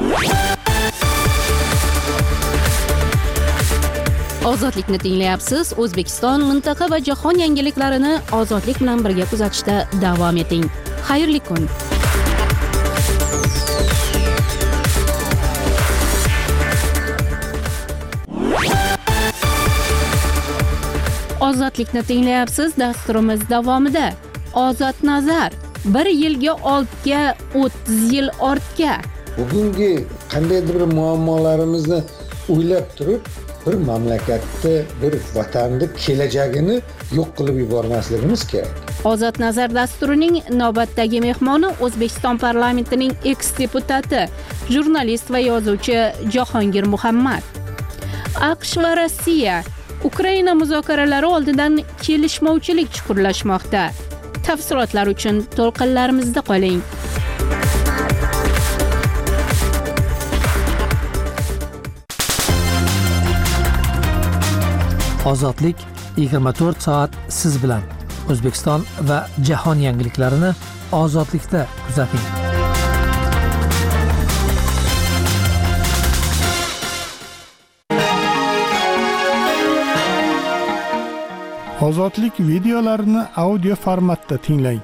Ozodlikni tinglayapsiz. O'zbekiston, mintaqa va jahon yangiliklarini ozodlik bilan birga kuzatishda davom eting. Xayrli kun. Ozodlikni tinglayapsiz. Dasturimiz davomida Ozod nazar 1 yilga oltga 30 yil ortga. Bugungi qandaydir bir muammolarimizni o'ylab turib, bir mamlakatni, bir vatanni kelajagini yo'q qilib yubormasligimiz kerak. Ozod nazar dasturining navbatdagi mehmoni O'zbekiston parlamentining eks-deputati, jurnalist va yozuvchi Jahongir Muhammad. AQSh va Rossiya Ukraina muzokaralari oldidan kelishmovchilik chuqurlashmoqda. Tafsilotlar uchun to'lqinlarimizda qoling. Ozodlik 24 soat siz bilan. O'zbekiston va jahon yangiliklarini ozodlikda kuzating. Ozodlik videolarini audio formatda tinglang.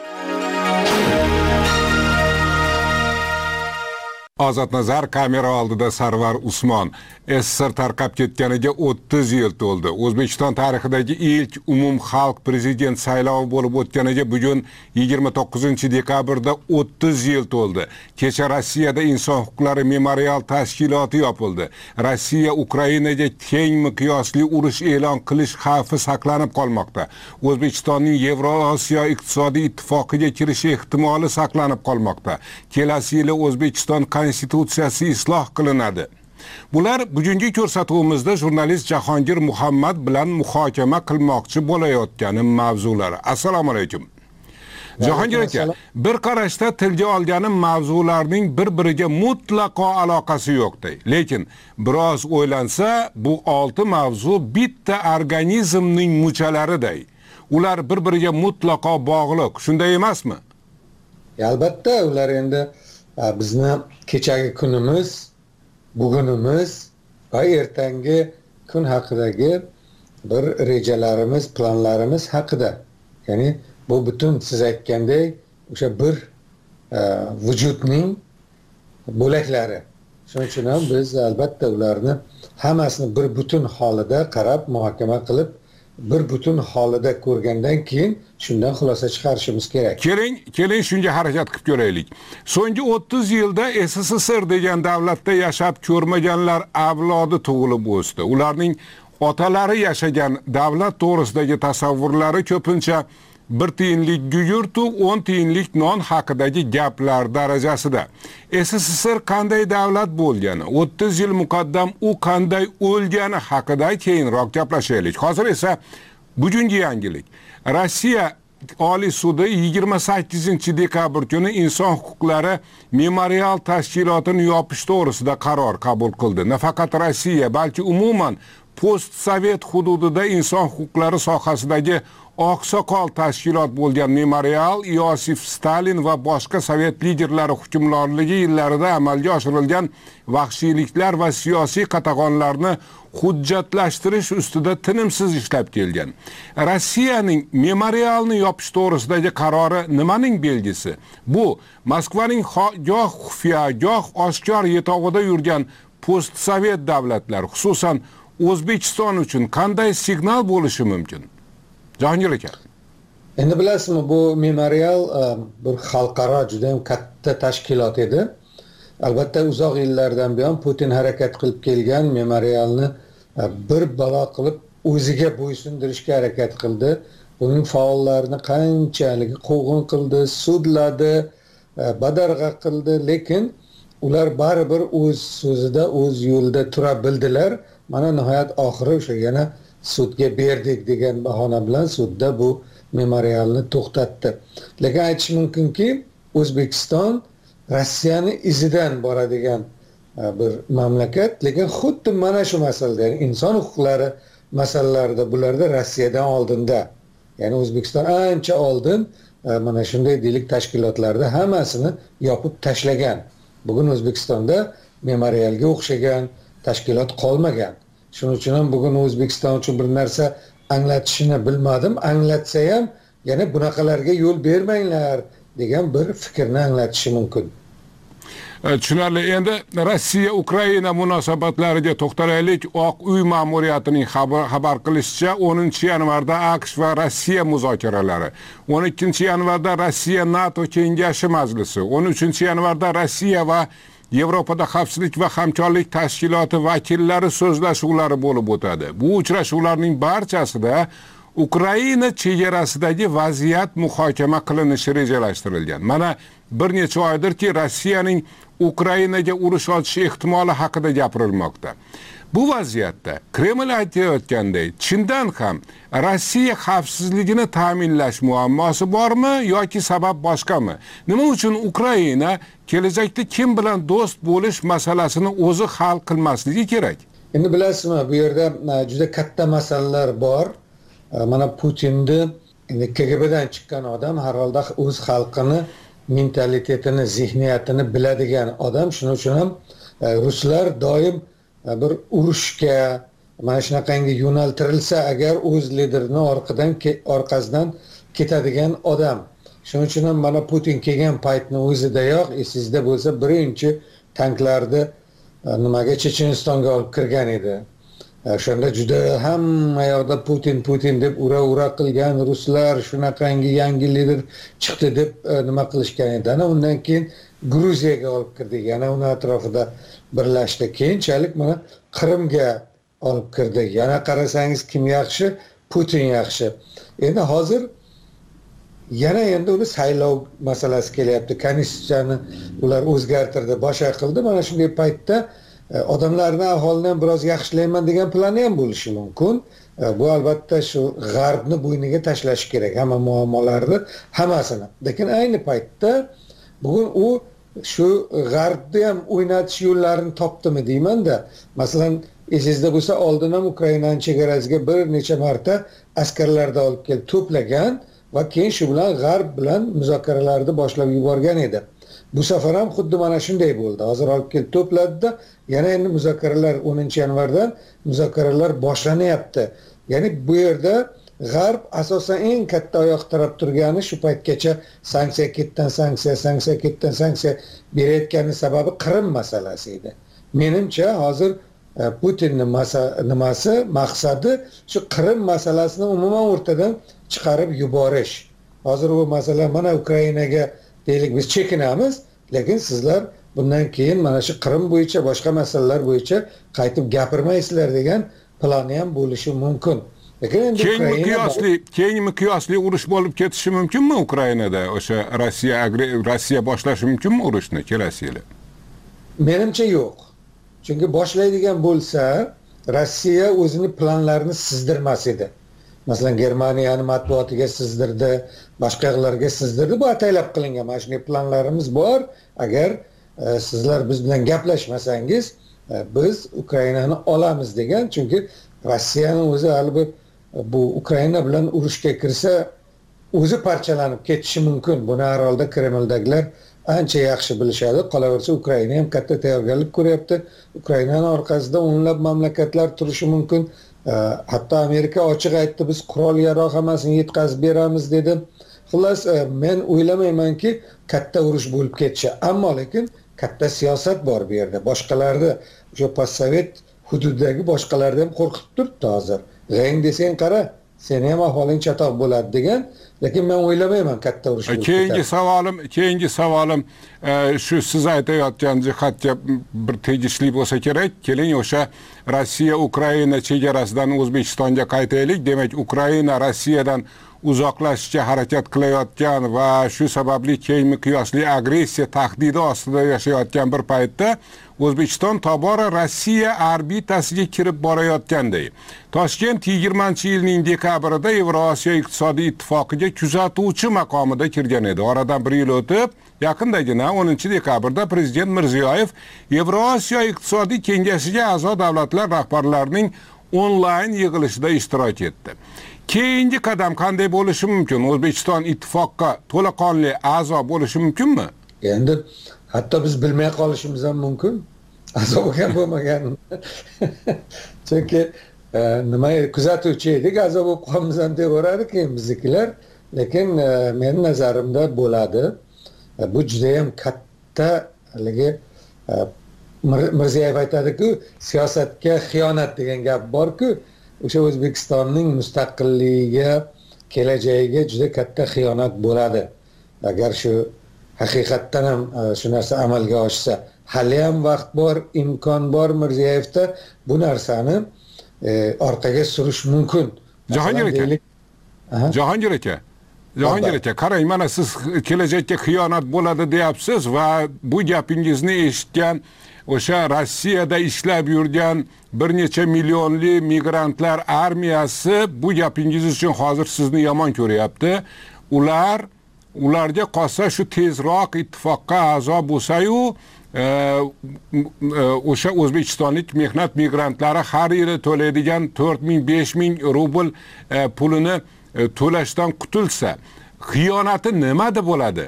Ozod nazar kamera oldida Sarvar Usmon. SSR tarqab ketganiga 30 yil to'ldi. O'zbekiston tarixidagi ilk umum xalq prezident saylovi bo'lib o'tganiga bugun 29-dekabrda 30 yil to'ldi. Kecha Rossiyada inson huquqlari memorial tashkiloti yopildi. Rossiya Ukrainaga keng miqyosli urush e'lon qilish xavfi saqlanib qolmoqda. O'zbekistonning Yevrosiyo iqtisodiy ittifoqiga kirish ehtimoli saqlanib qolmoqda. Kelasi yili O'zbekiston konstitutsiyasi isloh qilinadi. Bular bugungi ko'rsatuvimizda jurnalist Jahongir Muhammad bilan muhokama qilmoqchi bo'layotgan mavzular. Assalomu alaykum. Jahongir aka, bir qarashda tilga olganim mavzularning bir-biriga mutlaqo aloqasi yo'qday. Lekin biroz o'ylansa, bu 6 mavzu bitta organizmning muchalariday. Ular bir-biriga mutlaqo bog'liq. Shunday emasmi? Albatta, ular endi bizni kechagi kunimiz, bugunimiz va ertangi kun haqidagi bir rejalarimiz, planlarimiz haqida. Ya'ni bu butun siz aytgandek o'sha bir vujudning bo'laklari. Shuning uchun ham biz albatta ularni hammasini bir butun holida qarab, muhokama qilib, bir butun holida ko'rgandan keyin shundan xulosa chiqarishimiz kerak. Keling shunga harakat qilib ko'raylik. So'nggi 30 yilda SSSR degan davlatda yashab ko'rmaganlar avlodi tug'ilib o'sdi. Ularning otalari yashagan davlat to'g'risidagi tasavvurlari ko'pincha 1 tiyinlik gugurt, 10 tiyinlik non haqidagi gaplar darajasida. SSSR qanday davlat bo'lgani, 30 yil muqaddam u qanday o'lgani haqida keyinroq gaplashaylik. Hozir esa bugungi yangilik. Rossiya Oliy sudi 28-dekabr kuni inson huquqlari memorial tashkilotini yopish to'g'risida qaror qabul qildi. Nafaqat Rossiya, balki umuman post-sovet hududida inson huquqlari sohasidagi oqsoqol tashkilot bo'lgan memorial Iosif Stalin va boshqa sovet liderlari hukmronligi yillarida amalga oshirilgan vahshiyliklar va siyosiy qatag'onlarni hujjatlashtirish ustida tinimsiz ishlab kelgan. Rossiyaning memorialni yopish to'g'risidagi qarori nimaning belgisi? Bu Moskvaning goh xufiya, goh oshkor yetovida yurgan post-sovet davlatlar, xususan O'zbekiston uchun qanday signal bo'lishi mumkin? Jahongir aka. Endi bilasizmi, bu memorial bir xalqaro juda ham katta tashkilot edi. Albatta uzoq yillardan buyon Putin harakat qilib kelgan memorialni bir balo qilib o'ziga bo'ysundirishga harakat qildi. Uning faollarini qanchalik quvg'in qildi, sudladi, badarg'a qildi, lekin ular baribir o'z so'zida, o'z yo'lida tura bildilar. Mana nihoyat oxiri o'sha yana sudga berdik degan bahona bilan sudda bu memorialni to'xtatdi. Lekin aytish mumkinki, O'zbekiston Rossiyani izidan boradigan bir mamlakat, lekin xuddi mana shu masalada, ya'ni inson huquqlari masalalarida bularda Rossiyadan oldinda. Ya'ni O'zbekiston ancha oldin mana shunday deylik tashkilotlarda hammasini yopib tashlagan. Bugun O'zbekistonda memorialga o'xshagan tashkilot qolmagan. Shuning uchun ham bugun O'zbekiston uchun bir narsa anglatishini bilmadim. Anglatsa ham yana bunaqalarga yo'l bermanglar degan bir fikrni anglatishi mumkin. Tushunarli. Endi Rossiya Ukraina munosabatlariga to'xtalaylik. Oq uy ma'muriyatining xabar qilishicha 10-yanvarda AQSh va Rossiya muzokaralari, 12-yanvarda Rossiya NATO kengashi majlisi, 13-yanvarda Rossiya va Yevropada xavfsizlik va hamkorlik tashkiloti vakillari so'zlashuvlari bo'lib o'tadi. Bu uchrashuvlarning barchasida Ukraina chegarasidagi vaziyat muhokama qilinishi rejalashtirilgan. Mana bir necha oydirki Rossiyaning Ukrainaga urush ochish ehtimoli haqida gapirilmoqda. Bu vaziyatda Kreml aytayotganday, chindan ham Rossiya xavfsizligini ta'minlash muammosi bormi yoki sabab boshqami? Nima uchun Ukraina kelajakda kim bilan do'st bo'lish masalasini o'zi hal qilmasligi kerak? Endi bilasizmi, bu yerda juda katta masalalar bor. Mana Putinni KGBdan chiqqan odam har holda o'z xalqini mentalitetini, zihniyatini biladigan odam. Shuning uchun ham ruslar doim bir urushga mana shunaqangi yo'naltirilsa agar o'z liderini orqasidan ketadigan odam. Shuning uchun ham mana Putin kelgan paytni o'zidayoq esingizda bo'lsa birinchi tanklarni nimaga Chechenistonga olib kirgan edi. Shunda juda hamma yoqda Putin deb ura qilgan ruslar shunaqangi yangi lider chiqdi deb nima qilishgan edi. Ana undan keyin Gruziyaga olib kirdik. Yana uni atrofida birlashdi. Keyinchalik mana Qrimga olib kirdik. Yana qarasangiz kim yaxshi? Putin yaxshi. Endi hozir endi uni saylov masalasi kelyapti. Konstitutsiyani ular o'zgartirdi, boshqa qildi. Mana shunday paytda odamlarni aholini ham biroz yaxshilayman degan plani ham bo'lishi mumkin. Bu albatta shu g'arbni bo'yniga tashlash kerak, hamma muammolarni, hammasini. Lekin ayni paytda bugun u shu g'arbni ham o'ynatish yo'llarini topdimi deyman-da. Masalan, esingizda bo'lsa, oldin ham Ukrainaning chegarasiga bir necha marta askarlarni olib kelib to'plagan va keyin shu bilan g'arb bilan muzokaralarni boshlab yuborgan edi. Bu safar ham xuddi mana shunday bo'ldi. Hozir olib kelib to'pladida, yana endi muzokaralar 10-yanvardan muzokaralar boshlanyapti. Ya'ni bu yerda g'arb asosan eng katta oyoq tirab turgani shu paytgacha sanksiya ketdan sanksiya berayotgani sababi Qrim masalasi edi. Menimcha hozir Putinning maqsadi shu Qrim masalasini umuman o'rtadan chiqarib yuborish. Hozir u masala mana Ukrainaga deylik biz chekinamiz, lekin sizlar bundan keyin mana shu Qrim bo'yicha boshqa masalalar bo'yicha qaytib gapirmaysizlar degan plani ham bo'lishi mumkin. Lekin endi keyingi miqyosli urush bo'lib ketishi mumkinmi Ukrainada? O'sha Rossiya boshlashi mumkinmi urushni kelasi yili? Menimcha yo'q. Chunki boshlaydigan bo'lsa, Rossiya o'zining planlarini sizdirmas edi. Masalan, Germaniyani matbuotiga sizdirdi, boshqa yerlarga sizdirdi. Bu ataylab qilingan. Mana shunday planlarimiz bor. Agar sizlar biz bilan gaplashmasangiz, biz Ukrainani olamiz degan. Chunki Rossiyaning o'zi hali bu Ukraina bilan urushga kirsa, o'zi parchalanib ketishi mumkin. Buni har holda Kremldagilar ancha yaxshi bilishadi. Qolaversa, Ukraina ham katta tayyorgarlik ko'ryapti. Ukrainaning orqasida o'nlab mamlakatlar turishi mumkin. Hatto Amerika ochiq aytdi, biz qurol yarog' hammasini yetkazib beramiz dedi. Xullas, men o'ylamaymanki katta urush bo'lib ketishi, ammo lekin katta siyosat bor bu yerda. Boshqalarni o'sha postsovet hududidagi boshqalarni ham qo'rqitib turibdi hozir. G'ang desang qara, seni ham ahvoling chatoq bo'ladi degan. Lekin men o'ylamayman katta urush bo'lib ketadi. Keyingi savolim shu siz aytayotgan jihatga bir tegishli bo'lsa kerak. Keling o'sha Rossiya Ukraina chegarasidan O'zbekistonga qaytaylik. Demak, Ukraina Rossiyadan uzoqlashishga harakat qilayotgan va shu sababli keng miqyosli agressiya tahdidi ostida yashayotgan bir paytda O'zbekiston tobora Rossiya orbitasiga kirib borayotganday. Toshkent 20-yilning dekabrida Yevrosiyo iqtisodiy ittifoqiga kuzatuvchi maqomida kirgan edi. Oradan 1 yil o'tib, yaqindagina 10-dekabrda Prezident Mirziyoyev Yevrosiyo iqtisodiy kengashiga a'zo davlatlar rahbarlarining onlayn yig'ilishida ishtirok etdi. Keyingi qadam qanday bo'lishi mumkin? O'zbekiston ittifoqqa to'laqonli a'zo bo'lishi mumkinmi? Endi hatto biz bilmay qolishimiz ham mumkin. A'zo bo'lgan bo'lmagan. Chunki nima kuzatuvchi edik, a'zo bo'lib qolamiz ham deyaveradi keyin biznikilar. Lekin men nazarimda bo'ladi. Bu juda ham katta haligi Mirziyoyev aytadi-ku, siyosatga xiyonat degan gap bor-ku, o'sha O'zbekistonning mustaqilligiga, kelajagiga juda katta xiyonat bo'ladi. Agar shu haqiqatdan ham shu narsa amalga oshsa, hali ham vaqt bor, imkon bor Mirziyoyevda bu narsani orqaga surish mumkin. Jahongir aka, qarang, mana siz kelajakka xiyonat bo'ladi deyapsiz va bu gapingizni eshitgan o'sha Rossiyada ishlab yurgan bir necha millionli migrantlar armiyasi bu gapingiz uchun hozir sizni yomon ko'ryapti. Ularga qolsa shu tezroq ittifoqqa a'zo bo'lsa-yu, o'sha o'zbekistonlik mehnat migrantlari har yili to'laydigan 4000-5000 rubl pulini to'lashdan qutulsa, xiyonati nimada bo'ladi?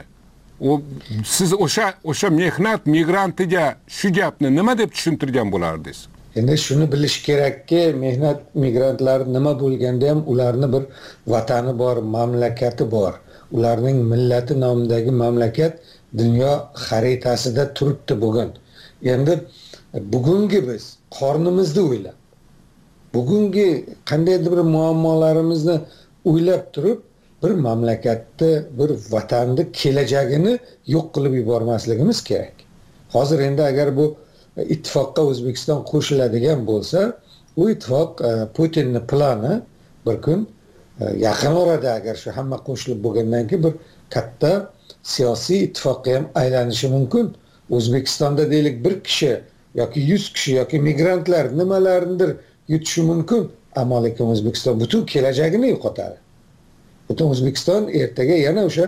Siz o'sha mehnat migrantiga shu gapni nima deb tushuntirgan bo'lardingiz? Endi shuni bilish kerakki, mehnat migrantlari nima bo'lganda ham ularni bir vatani bor, mamlakati bor. Ularning millati nomidagi mamlakat dunyo xaritasida turibdi bugun. Endi bugungi biz qornimizni o'ylab, bugungi qandaydir bir muammolarimizni o'ylab turib, bir mamlakatni, bir vatanni kelajagini yo'q qilib yubormasligimiz kerak. Hozir endi agar bu ittifoqqa O'zbekiston qo'shiladigan bo'lsa, u ittifoq Putinning plani bir kun yaqin orada agar shu hamma qo'shilib bo'lgandan keyin bir katta siyosiy ittifoqqa ham aylanishi mumkin. O'zbekistonda deylik bir kishi yoki 100 kishi yoki migrantlar nimalarnidir yutishi mumkin, ammo lekin O'zbekiston butun kelajagini yo'qotadi. Butun O'zbekiston ertaga yana o'sha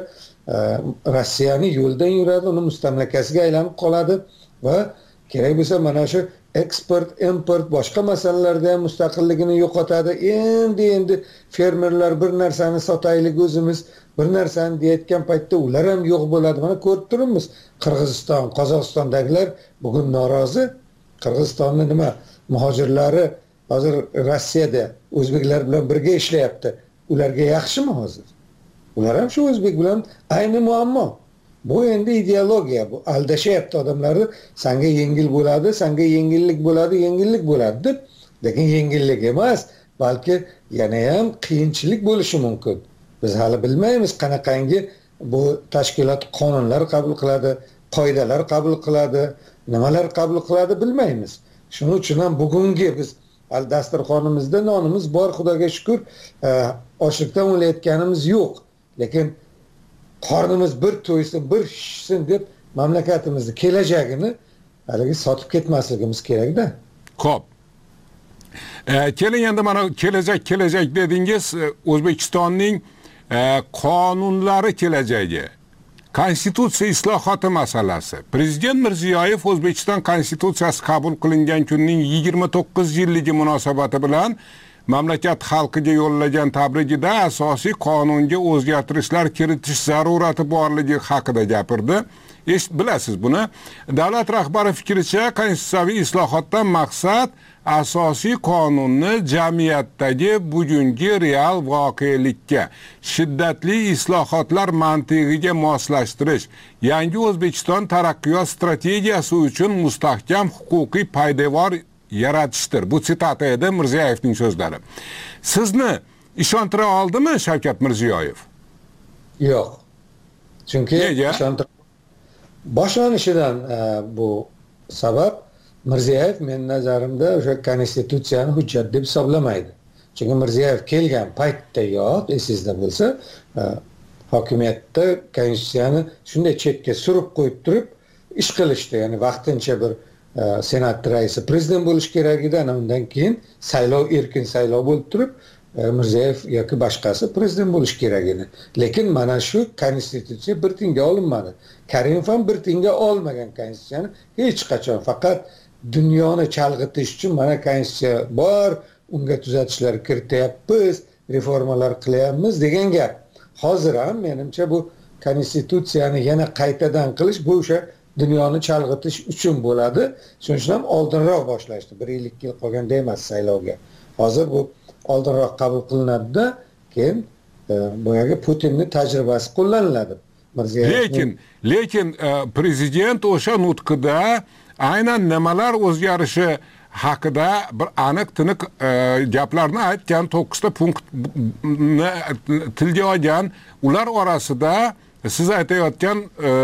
Rossiyani yo'ldan yuradi, uni mustamlakasiga aylanib qoladi va kerak bo'lsa mana shu eksport, import boshqa masalalarda ham mustaqilligini yo'qotadi. Endi fermerlar bir narsani sotaylik o'zimiz, bir narsani deyotgan paytda ular ham yo'q bo'ladi. Mana ko'rib turibmiz, Qirg'iziston, Qozog'istondagilar bugun norozi. Qirg'izistonning nima muhojirlari hozir Rossiyada o'zbeklar bilan birga ishlayapti. Ularga yaxshimi hozir? Ular ham shu o'zbek bilan ayni muammo. Bu endi ideologiya, bu aldashyapti odamlarni. Senga yengil bo'ladi, senga yengillik bo'ladi deb. Lekin yengillik emas, balki yana ham qiyinchilik bo'lishi mumkin. Biz hali bilmaymiz qanaqangi bu tashkilot qonunlar qabul qiladi, qoidalar qabul qiladi, nimalar qabul qiladi bilmaymiz. Shuning uchun ham bugungi biz dasturxonimizda nonimiz bor, Xudoga shukr, ochlikdan o'layotganimiz yo'q. Lekin qornimiz bir to'ysin, bir shishsin deb mamlakatimizni kelajagini haligi sotib ketmasligimiz kerak-da. Xo'p. Keling endi mana kelajak dedingiz, O'zbekistonning qonunlari kelajagi, konstitutsiya islohoti masalasi. Prezident Mirziyoyev O'zbekiston konstitutsiyasi qabul qilingan kunning 29 yilligi munosabati bilan mamlakat xalqiga yo'llagan tabrigida asosiy qonunga o'zgartirishlar kiritish zarurati borligi haqida gapirdi. Bilasiz buni. Davlat rahbari fikricha, konstitutsiyaviy islohotdan maqsad asosiy qonunni jamiyatdagi bugungi real voqelikka, shiddatli islohotlar mantig'iga moslashtirish, yangi O'zbekiston taraqqiyot strategiyasi uchun mustahkam huquqiy poydevor yaratishdir. Bu sitata edi Mirziyoyevning so'zlari. Sizni ishontira oldimi Shavkat Mirziyoyev? Yo'q. Chunki boshlanishidan bu sabab Mirziyoyev men nazarimda o'sha konstitutsiyani hujjat deb hisoblamaydi. Chunki Mirziyoyev kelgan paytdayoq esingizda bo'lsa, hokimiyatda konstitutsiyani shunday chetga surib qo'yib turib ish qilishdi. Ya'ni vaqtincha bir senat raisi prezident bo'lish kerak edi, undan keyin saylov, erkin saylov bo'lib turib Mirziyoyev yoki boshqasi prezident bo'lish kerak edi. Lekin mana shu konstitutsiya bir tiyinga olinmadi. Karimov ham bir tiyinga olmagan konstitutsiyani hech qachon, faqat dunyoni chalg'itish uchun mana konstitutsiya bor, unga tuzatishlar kirityapmiz, reformalar qilyapmiz degan gap. Hozir ham menimcha bu konstitutsiyani yana qaytadan qilish bu o'sha dunyoni chalg'itish uchun bo'ladi. Shuning uchun ham oldinroq boshlashdi. 1-2 yil qolganda emas saylovga. Hozir bu oldinroq qabul qilinadi-da, keyin boyagi Putinning tajribasi qo'llaniladi. Lekin prezident o'sha nutqida aynan nimalar o'zgarishi haqida bir aniq tiniq gaplarni aytgan, 9 ta punktni tilga olgan. Ular orasida siz aytayotgan,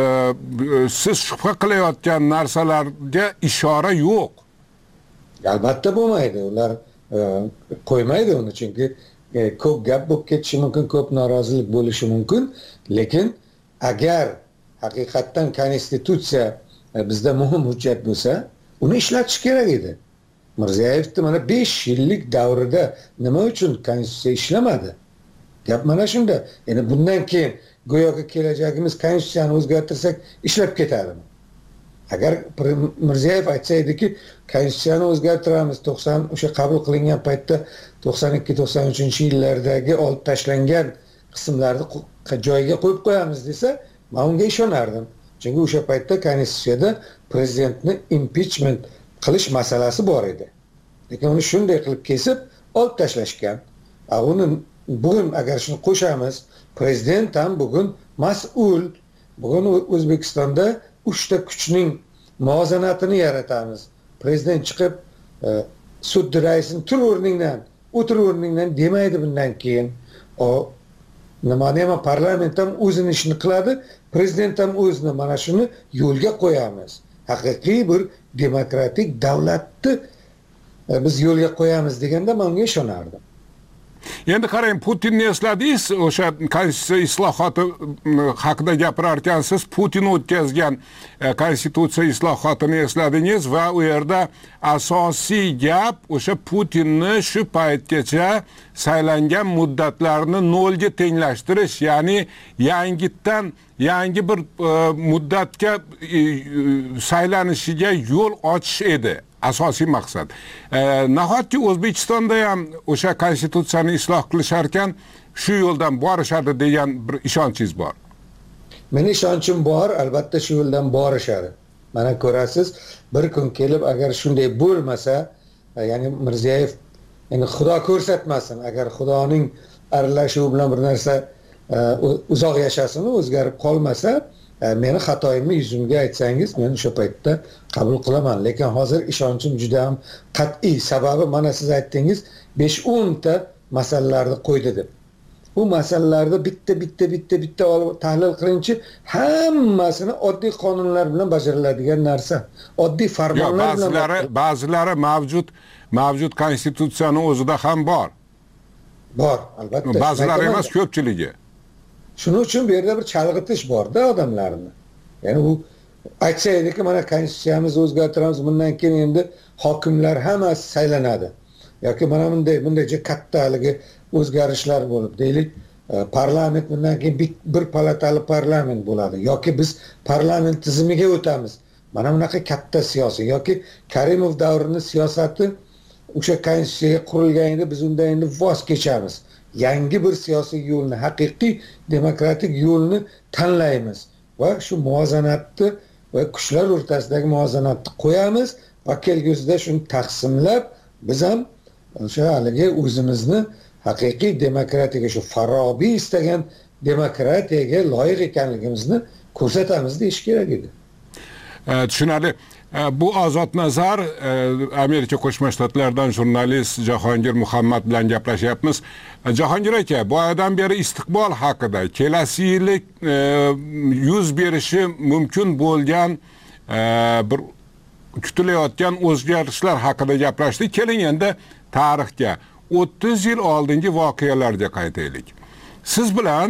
siz shubha qilayotgan narsalarga ishora yo'q. Albatta bo'lmaydi. Ular qo'ymaydi uni, chunki ko'p gap bo'lib ketishi mumkin, ko'p norozilik bo'lishi mumkin, lekin agar haqiqatdan konstitutsiya bizda muhim hujjat bo'lsa, uni ishlatish kerak edi. Mirzayevni mana 5 yillik davrida nima uchun konstitutsiya ishlamadi? Gap mana shunda. Endi bundan keyin go'yoki kelajagimiz konstitutsiyani o'zgartirsak ishlab ketadimi? Agar Mirziyoyev aytsaydi-ki, konstitutsiyani o'zgartiramiz, 90 o'sha qabul qilingan paytda 92-93-yillardagi olib tashlangan qismlarni joyiga qo'yib qo'yamiz desa, men unga ishonardim. Chunki o'sha paytda konstitutsiyada prezidentni impeachment qilish masalasi bor edi. Lekin uni shunday qilib kesib olib tashlashgan. Uni bugun agar shuni qo'shamiz, prezident ham bugun mas'ul. Bugun O'zbekistonda 3 ta kuchning muvozanatini yaratamiz. Prezident chiqib sud raisini o'tir o'rningdan demaydi bundan keyin. O nima parlament ham o'zini ishini qiladi, prezident ham o'zini, mana shuni yo'lga qo'yamiz. Haqiqiy bir demokratik davlatni biz yo'lga qo'yamiz deganda men unga ishonardim. Endi qarang, Putinni esladingiz, o'sha konstitutsiya islohoti haqida gapirar ekansiz, Putin o'tkazgan konstitutsiya islohotini esladingiz va u yerda asosiy gap o'sha Putinni shu paytgacha saylangan muddatlarini nolga tenglashtirish, ya'ni yangi bir muddatga saylanishiga yo'l ochish edi. Asosiy maqsad. Nahotki O'zbekistonda ham o'sha konstitutsiyani isloh qilishar ekan, shu yo'ldan borishadi degan bir ishonchingiz bor. Meni ishonchim bor, albatta shu yo'ldan borishadi. Mana ko'rasiz, bir kun kelib agar shunday bo'lmasa, ya'ni Mirziyoyev, ya'ni Xudo ko'rsatmasin, agar Xudoning aralashuvi bilan bir narsa uzoq yashasin, o'zgarib qolmasa, meni xatoyimni yuzimga aytsangiz, men o'sha paytda qabul qilaman. Lekin hozir ishonchim juda ham qat'iy. Sababi mana siz aytdingiz, 5-10 ta masalalarni qo'ydi deb. Bu masalalarda bitta olib tahlil qilinchi, hammasini oddiy qonunlar bilan bajariladigan narsa. Oddiy farmonlar bilan. Ba'zilari mavjud konstitutsiyani o'zida ham bor. Bor, albatta. Ba'zilari emas, ko'pchiligi. Shuning uchun bu yerda bir chalg'itish bor-da odamlarni. Ya'ni u aytsa ediki, mana konstitutsiyamizni o'zgartiramiz, bundan keyin endi hokimlar hammasi saylanadi. Yoki mana bunday katta haligi o'zgarishlar bo'lib, deylik, parlament bundan keyin bir palatali parlament bo'ladi. Yoki biz parlament tizimiga o'tamiz. Mana bunaqa katta siyosiy yoki Karimov davrining siyosati o'sha konstitutsiyaga qurilgan edi, biz undan endi voz kechamiz. Yangi bir siyosiy yo'lni, haqiqiy demokratik yo'lni tanlaymiz va shu muvozanatni va kuchlar o'rtasidagi muvozanatni qo'yamiz va kelgusida shuni taqsimlab biz ham o'sha haligi o'zimizni haqiqiy demokratiyaga, shu Farabiy istagan demokratiyaga loyiq ekanligimizni ko'rsatamiz deyish kerak edi. Tushunarli. Bu Ozod Nazar, Amerika Qo'shma Shtatlaridan jurnalist Jahongir Muhammad bilan gaplashyapmiz. Jahongir aka, boyadan beri istiqbol haqida, kelasi yili yuz berishi mumkin bo'lgan bir kutilayotgan o'zgarishlar haqida gaplashdik. Keling endi tarixga, 30 yil oldingi voqealarga qaytaylik. Siz bilan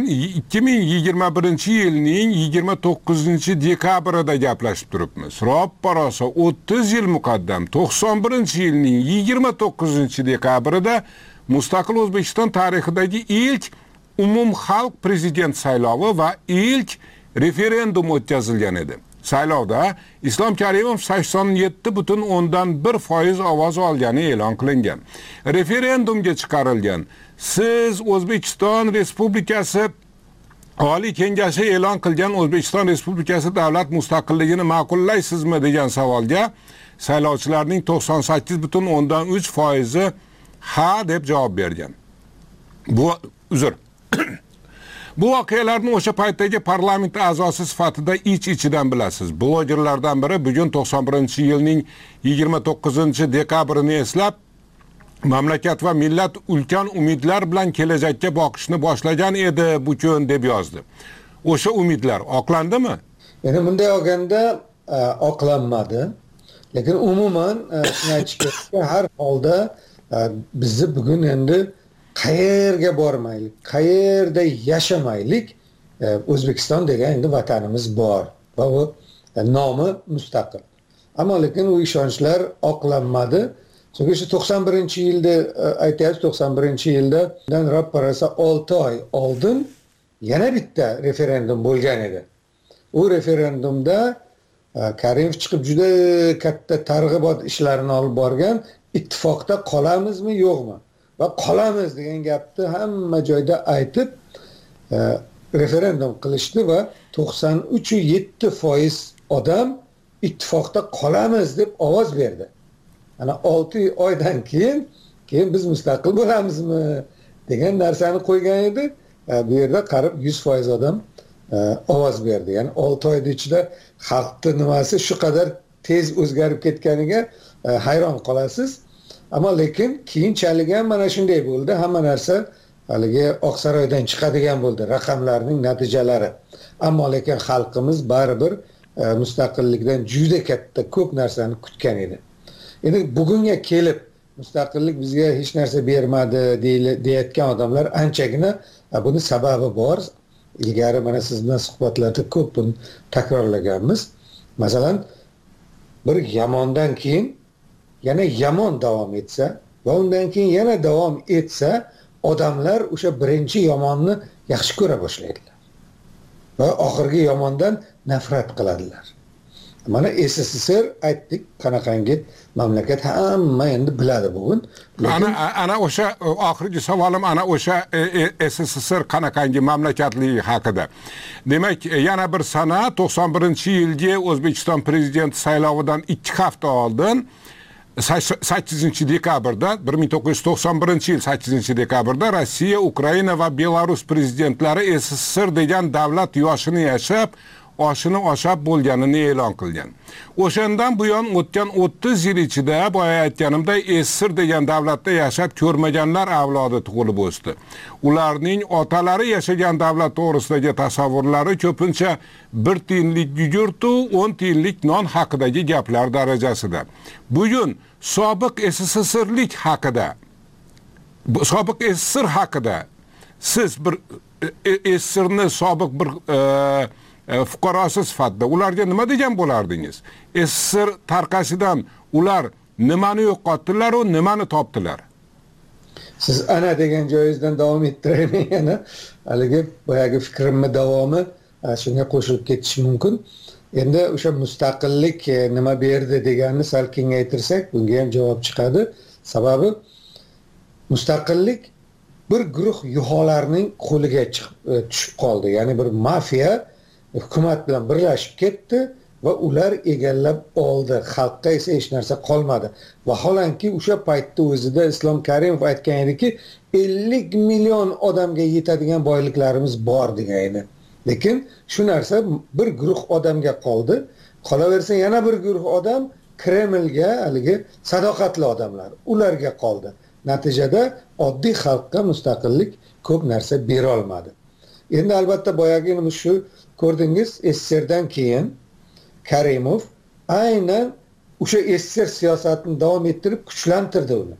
2021-yilning 29-dekabrida gaplashib turibmiz. Roppa rosa 30 yil muqaddam 91-yilning 29-dekabrida mustaqil O'zbekiston tarixidagi ilk umumxalq prezident saylovi va ilk referendum o'tkazilgan edi. Saylovda Islom Karimov 87,1% ovoz olgani e'lon qilingan. Referendumga chiqarilgan. Siz O'zbekiston Respublikasi Oliy Kengashi e'lon qilgan O'zbekiston Respublikasi davlat mustaqilligini ma'qullaysizmi degan savolga saylovchilarning 98,3% ha deb javob bergan. Bu voqealarni o'sha paytdagi parlament a'zosi sifatida ichidan bilasiz. Blogerlardan biri bugun 91-yilning 29-dekabrini eslab, mamlakat va millat ulkan umidlar bilan kelajakka boqishni boshlagan edi bu kun deb yozdi. O'sha umidlar oqlandimi? Endi bunday olganda oqlanmadi. Lekin umuman aytishga har holda bizni bugun endi qayerga bormaylik, qayerda yashamaylik, O'zbekiston degan endi vatanimiz bor va u nomi mustaqil. Ammo lekin u ishonchlar oqlanmadi. Chunki shu 91-yilda aytayapsiz, 91-yilda ro'parasa 6 oy oldin yana bitta referendum bo'lgan edi. U referendumda Karimov chiqib juda katta targ'ibot ishlarini olib borgan, ittifoqda qolamizmi, yo'qmi? Va qolamiz degan gapni hamma joyda aytib referendum qilishdi va 93.7% odam ittifoqda qolamiz deb ovoz berdi. Ana 6 oydan keyin biz mustaqil bo'lamizmi degan narsani qo'ygan edi. Bu yerda qarib 100% odam ovoz berdi. Ya'ni 6 oyda ichida xalqning nimasi shu qadar tez o'zgarib ketganiga hayron qolasiz. Ammo lekin keyinchalik ham mana shunday bo'ldi. Hamma narsa haligi Oqsaroydan chiqadigan bo'ldi, raqamlarning natijalari. Ammo lekin xalqimiz baribir mustaqillikdan juda katta ko'p narsani kutgan edi. Endi bugunga kelib mustaqillik bizga hech narsa bermadi deyotgan odamlar anchagina buni sababi bor. Ilgari mana siz bilan suhbatlarda ko'p buni takrorlaganmiz. Masalan, bir yomondan keyin yana yomon davom etsa va undan keyin yana davom etsa, odamlar o'sha birinchi yomonni yaxshi ko'ra boshlaydilar. Va oxirgi yomondan nafrat qiladilar. Mana SSSR aytdik, qanaqangi mamlakat hamma endi biladi bugun. Ana o'sha oxirgi savolim ana o'sha SSSR qanaqangi mamlakatligi haqida. Demak, yana bir sana 91-yilgi O'zbekiston prezidenti saylovidan 2 hafta oldin 8-dekabrda 1991-yil 8-dekabrda Rossiya, Ukraina va Belarus prezidentlari SSSR degan davlat yoshini yashab, oshini oshab bo'lganini e'lon qilgan. O'shandan buyon o'tgan 30 yil ichida boya aytganimday SSSR degan davlatda yashab ko'rmaganlar avlodi tug'ilib o'sdi. Ularning otalari yashagan davlat to'g'risidagi tasavvurlari ko'pincha 1 tiyinlik gugurtu, 10 tiyinlik non haqidagi gaplar darajasida. Bugun sobiq SSSRlik haqida, sobiq SSSR haqida siz bir SSSRni sobiq bir fuqarosi sifatida ularga nima degan bo'lardingiz? SSSR tarqashidan ular nimani yo'qotdilar va nimani topdilar? Siz ana degan joyingizdan davom ettirayman yana. Haligi boyagi fikrimni davomi shunga qo'shilib ketish mumkin. Endi o'sha mustaqillik nima berdi deganni sal kengaytirsak, bunga ham javob chiqadi. Sababi mustaqillik bir guruh yuholarning qo'liga tushib qoldi. Ya'ni bir mafiya hukumat bilan birlashib ketdi va ular egallab oldi. Xalqqa esa hech narsa qolmadi. Vaholanki o'sha paytda o'zida Islom Karimov aytgan ediki, 50 million odamga yetadigan boyliklarimiz bor degan edi. Lekin shu narsa bir guruh odamga qoldi. Qolaversa yana bir guruh odam Kremlga, haligi sadoqatli odamlar, ularga qoldi. Natijada oddiy xalqqa mustaqillik ko'p narsa bera olmadi. Endi albatta boyagi shu ko'rdingiz, SSSRdan keyin Karimov aynan o'sha SSSR siyosatini davom ettirib kuchlantirdi uni.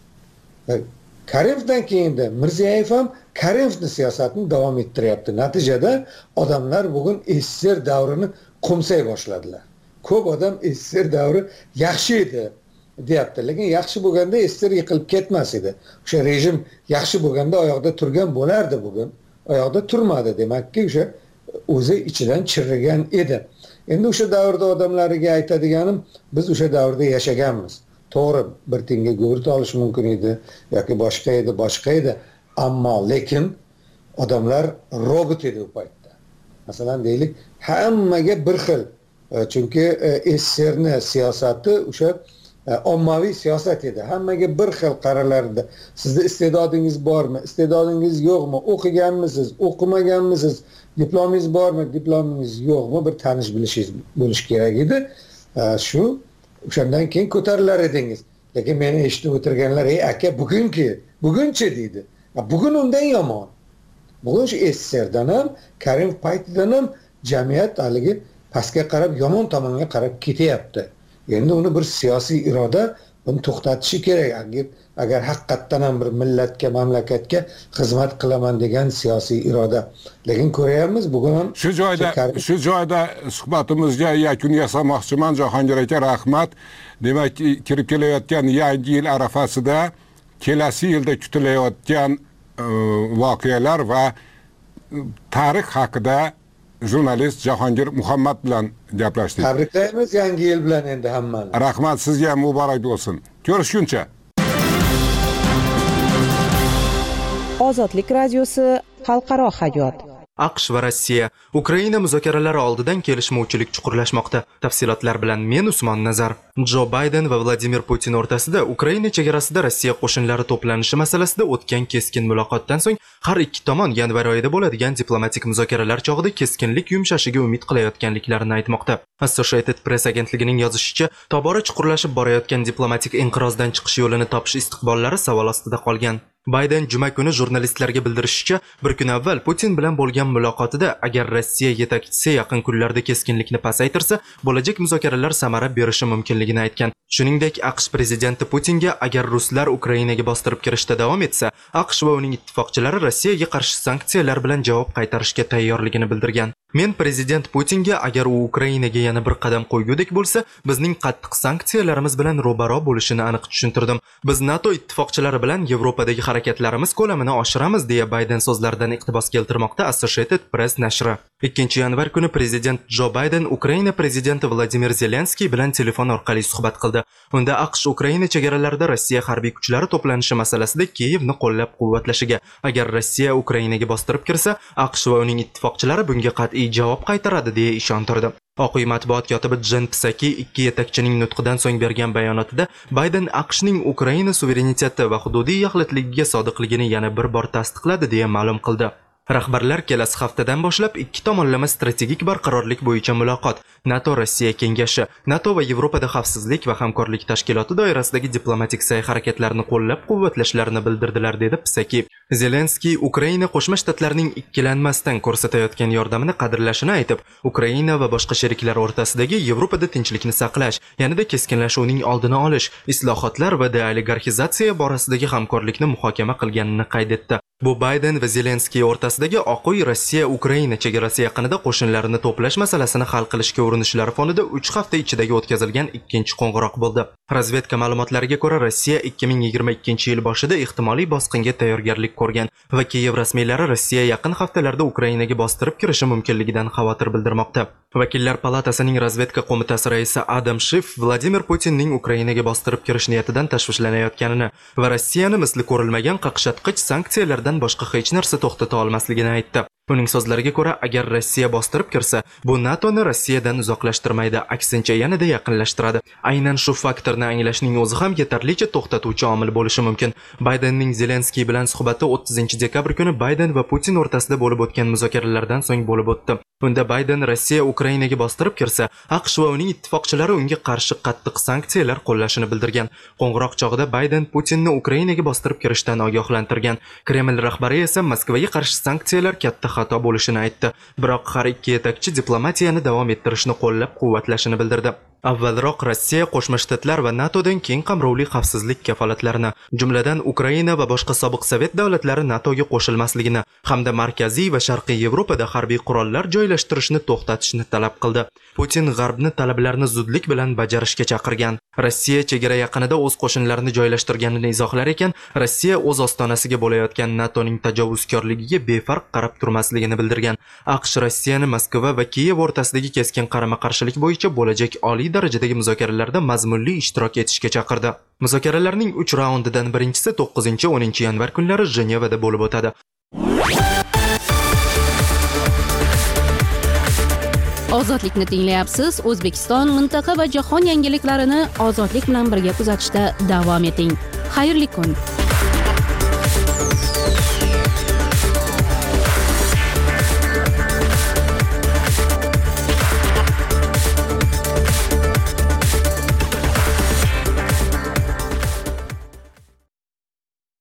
Karimovdan keyinda Mirziyoyev ham Karimovning siyosatini davom ettiryapti. Natijada odamlar bugun SSSR davrini qo'msay boshladilar. Ko'p odam SSSR davri yaxshi edi deyapti, lekin yaxshi bo'lganda SSSR yiqilib ketmas edi. O'sha rejim yaxshi bo'lganda oyoqda turgan bo'lardi bugun. Oyoqda turmadi, demakki o'sha o'zi ichidan chirrigan edi. Endi o'sha davrda odamlariga aytadiganim, biz o'sha davrda yashaganmiz. To'g'ri, bir tiyinga go'rt olish mumkin edi yoki boshqa edi, ammo lekin odamlar robot edi u paytda. Masalan deylik, hammaga bir xil. Chunki SSSRning siyosati o'sha ommaviy siyosat edi. Hammaga bir xil qaralardi. Sizda iste'dodingiz bormi, iste'dodingiz yo'qmi, o'qiganmisiz, o'qimaganmisiz, diplomingiz bormi, diplomingiz yo'qmi, bir tanish bilishingiz bo'lishi kerak edi. Shu o'shandan keyin ko'tarilar edingiz. Lekin meni eshitib o'tirganlar, "Ey aka, bugunchi" deydi. Bugun undan yomon. Bugun shu SSRdan ham, Karimov paytidan ham jamiyat haligi pastga qarab, yomon tomonga qarab ketyapti. Endi uni bir siyosiy iroda buni to'xtatishi kerak. Agar haqiqatdan ham bir millatga, mamlakatga xizmat qilaman degan siyosiy iroda. Lekin ko'ryapmiz, bugun ham shu joyda suhbatimizga yakun yasamoqchiman. Jahongir aka, rahmat. Demak, kirib kelayotgan yangi yil arafasida kelasi yilda kutilayotgan voqealar va tarix haqida jurnalist Jahongir Muhammad bilan gaplashdik. Tabriklaymiz yangi yil bilan endi hammani. Rahmat, sizga ham muborak bo'lsin. Ko'rishguncha. Ozodlik radiosi xalqaro hayot. AQSh va Rossiya Ukraina muzokaralari oldidan kelishmovchilik chuqurlashmoqda. Tafsilotlar bilan men Usmon Nazar. Jo Bayden va Vladimir Putin o'rtasida Ukraina chegarasida Rossiya qo'shinlari to'planishi masalasida o'tgan keskin muloqotdan so'ng har ikki tomon yanvar oyida bo'ladigan diplomatik muzokaralar chog'ida keskinlik yumshashiga umid qilayotganliklarini aytmoqda. Associated Press agentligining yozishicha, tobora chuqurlashib borayotgan diplomatik inqirozdan chiqish yo'lini topish istiqbollari savol ostida qolgan. Bayden juma kuni jurnalistlarga bildirishicha, bir kun avval Putin bilan bo'lgan muloqotida agar Rossiya yetakchisi yaqin kunlarda keskinlikni pasaytirsa, bo'lajak muzokaralar samara berishi mumkinligini aytgan. Shuningdek, AQSh prezidenti Putinga agar ruslar Ukrainaga bostirib kirishda davom etsa, AQSh va uning ittifoqchilari Rossiyaga qarshi sanksiyalar bilan javob qaytarishga tayyorligini bildirgan. Men prezident Putinga agar u Ukrainaga yana bir qadam qo'ygudek bo'lsa, bizning qattiq sanksiyalarimiz bilan ro'baro bo'lishini aniq tushuntirdim. Biz NATO ittifoqchilari bilan Yevropadagi harakatlarimiz ko'lamini oshiramiz, deya Bayden so'zlaridan iqtibos keltirmoqda Associated Press nashri. 2-yanvar kuni prezident Jo Bayden Ukraina prezidenti Vladimir Zelenskiy bilan telefon orqali suhbat qildi. Unda AQSh Ukraina chegaralarida Rossiya harbiy kuchlari to'planishi masalasida Kiyevni qo'llab-quvvatlashiga, agar Rossiya Ukrainaga bostirib kirsa, AQSh va uning ittifoqchilari bunga qat'iy javob qaytaradi deya ishontirdi. Oq uy matbuot kotibi Jen Psaki ikki yetakchining nutqidan so'ng bergan bayonotida Bayden AQShning Ukraina suvereniteti va hududiy yaxlitligiga sodiqligini yana bir bor tasdiqladi deya ma'lum qildi. Rahbarlar kelasi haftadan boshlab ikki tomonlama strategik barqarorlik bo'yicha muloqot, NATO-Rossiya kengashi, NATO va Yevropada xavfsizlik va hamkorlik tashkiloti doirasidagi diplomatik sa'y-harakatlarni qo'llab-quvvatlashlarini bildirdilar, dedi Psaki. Zelenskiy Ukraina Qo'shma Shtatlarining ikkilanmasdan ko'rsatayotgan yordamini qadrlashini aytib, Ukraina va boshqa sheriklar o'rtasidagi Yevropada tinchlikni saqlash, yanada keskinlashuvning oldini olish, islohotlar va deoligarxizatsiya borasidagi hamkorlikni muhokama qilganini qayd etdi. Bu Bayden va Zelenskiy o'rtasidagi Oq uy Rossiya Ukraina chegarasi yaqinida qo'shinlarini to'plash masalasini hal qilishga urinishlari fonida 3 hafta ichidagi o'tkazilgan ikkinchi qo'ng'iroq bo'ldi. Razvedka ma'lumotlariga ko'ra, Rossiya 2022-yil boshida ehtimoliy bosqinga tayyorgarlik ko'rgan va Kiyev rasmiylari Rossiya yaqin haftalarda Ukrainaga bostirib kirishi mumkinligidan xavotir bildirmoqda. Vakillar palatasining razvedka qo'mitasi raisi Adam Schiff Vladimir Putinning Ukrainaga bostirib kirish niyatidan tashvishlanayotganini va Rossiyani misli ko'rilmagan qaqshatqich sanksiyalardan boshqa hech narsa to'xtata olmasligini aytdi. Uning so'zlariga ko'ra, agar Rossiya bostirib kirsa, bu NATOni Rossiyadan uzoqlashtirmaydi, aksincha yanada yaqinlashtiradi. Aynan shu faktorni anglashning o'zi ham yetarlicha to'xtatuvchi omil bo'lishi mumkin. Baydenning Zelenskiy bilan suhbati 30-dekabr kuni Bayden va Putin o'rtasida bo'lib o'tgan muzokaralardan so'ng bo'lib o'tdi. Unda Bayden Rossiya Ukrainaga bostirib kirsa, AQSh va uning ittifoqchilari unga qarshi qattiq sanksiyalar qo'llashini bildirgan. Qo'ng'iroq chog'ida Bayden Putinni Ukrainaga bostirib kirishdan ogohlantirgan. Kreml rahbari esa Moskvaga qarshi sanksiyalar katta xato bo'lishini aytdi. Biroq har ikki yetakchi diplomatiyani davom ettirishni qo'llab-quvvatlashini bildirdi. Avvalroq Rossiya Qo'shma Shtatlar va NATOdan keng qamrovli xavfsizlik kafolatlarini, jumladan Ukraina va boshqa sobiq Sovet davlatlari NATOga qo'shilmasligini hamda Markaziy va Sharqiy Yevropada harbiy qurollar joylashtirishni to'xtatishni talab qildi. Putin G'arbni talablarni zudlik bilan bajarishga chaqirgan. Rossiya chegara yaqinida o'z qo'shinlarini joylashtirganini izohlar ekan, Rossiya o'z ostonasiga bo'layotgan NATOning tajovuzkorligiga befarq qarab turmasligini bildirgan. AQSh Rossiyani Moskva va Kiyev o'rtasidagi keskin qarama-qarshilik bo'yicha bo'lajak oliy darajadagi muzokaralarda mazmunli ishtirok etishga chaqirdi. Muzokaralarning 3 raundidan birinchisi 9-10 yanvar kunlari Jenevada bo'lib o'tadi. Ozodlikni tinglayapsiz. O'zbekiston, mintaqa va jahon yangiliklarini ozodlik bilan birga kuzatishda davom eting. Xayrli kun.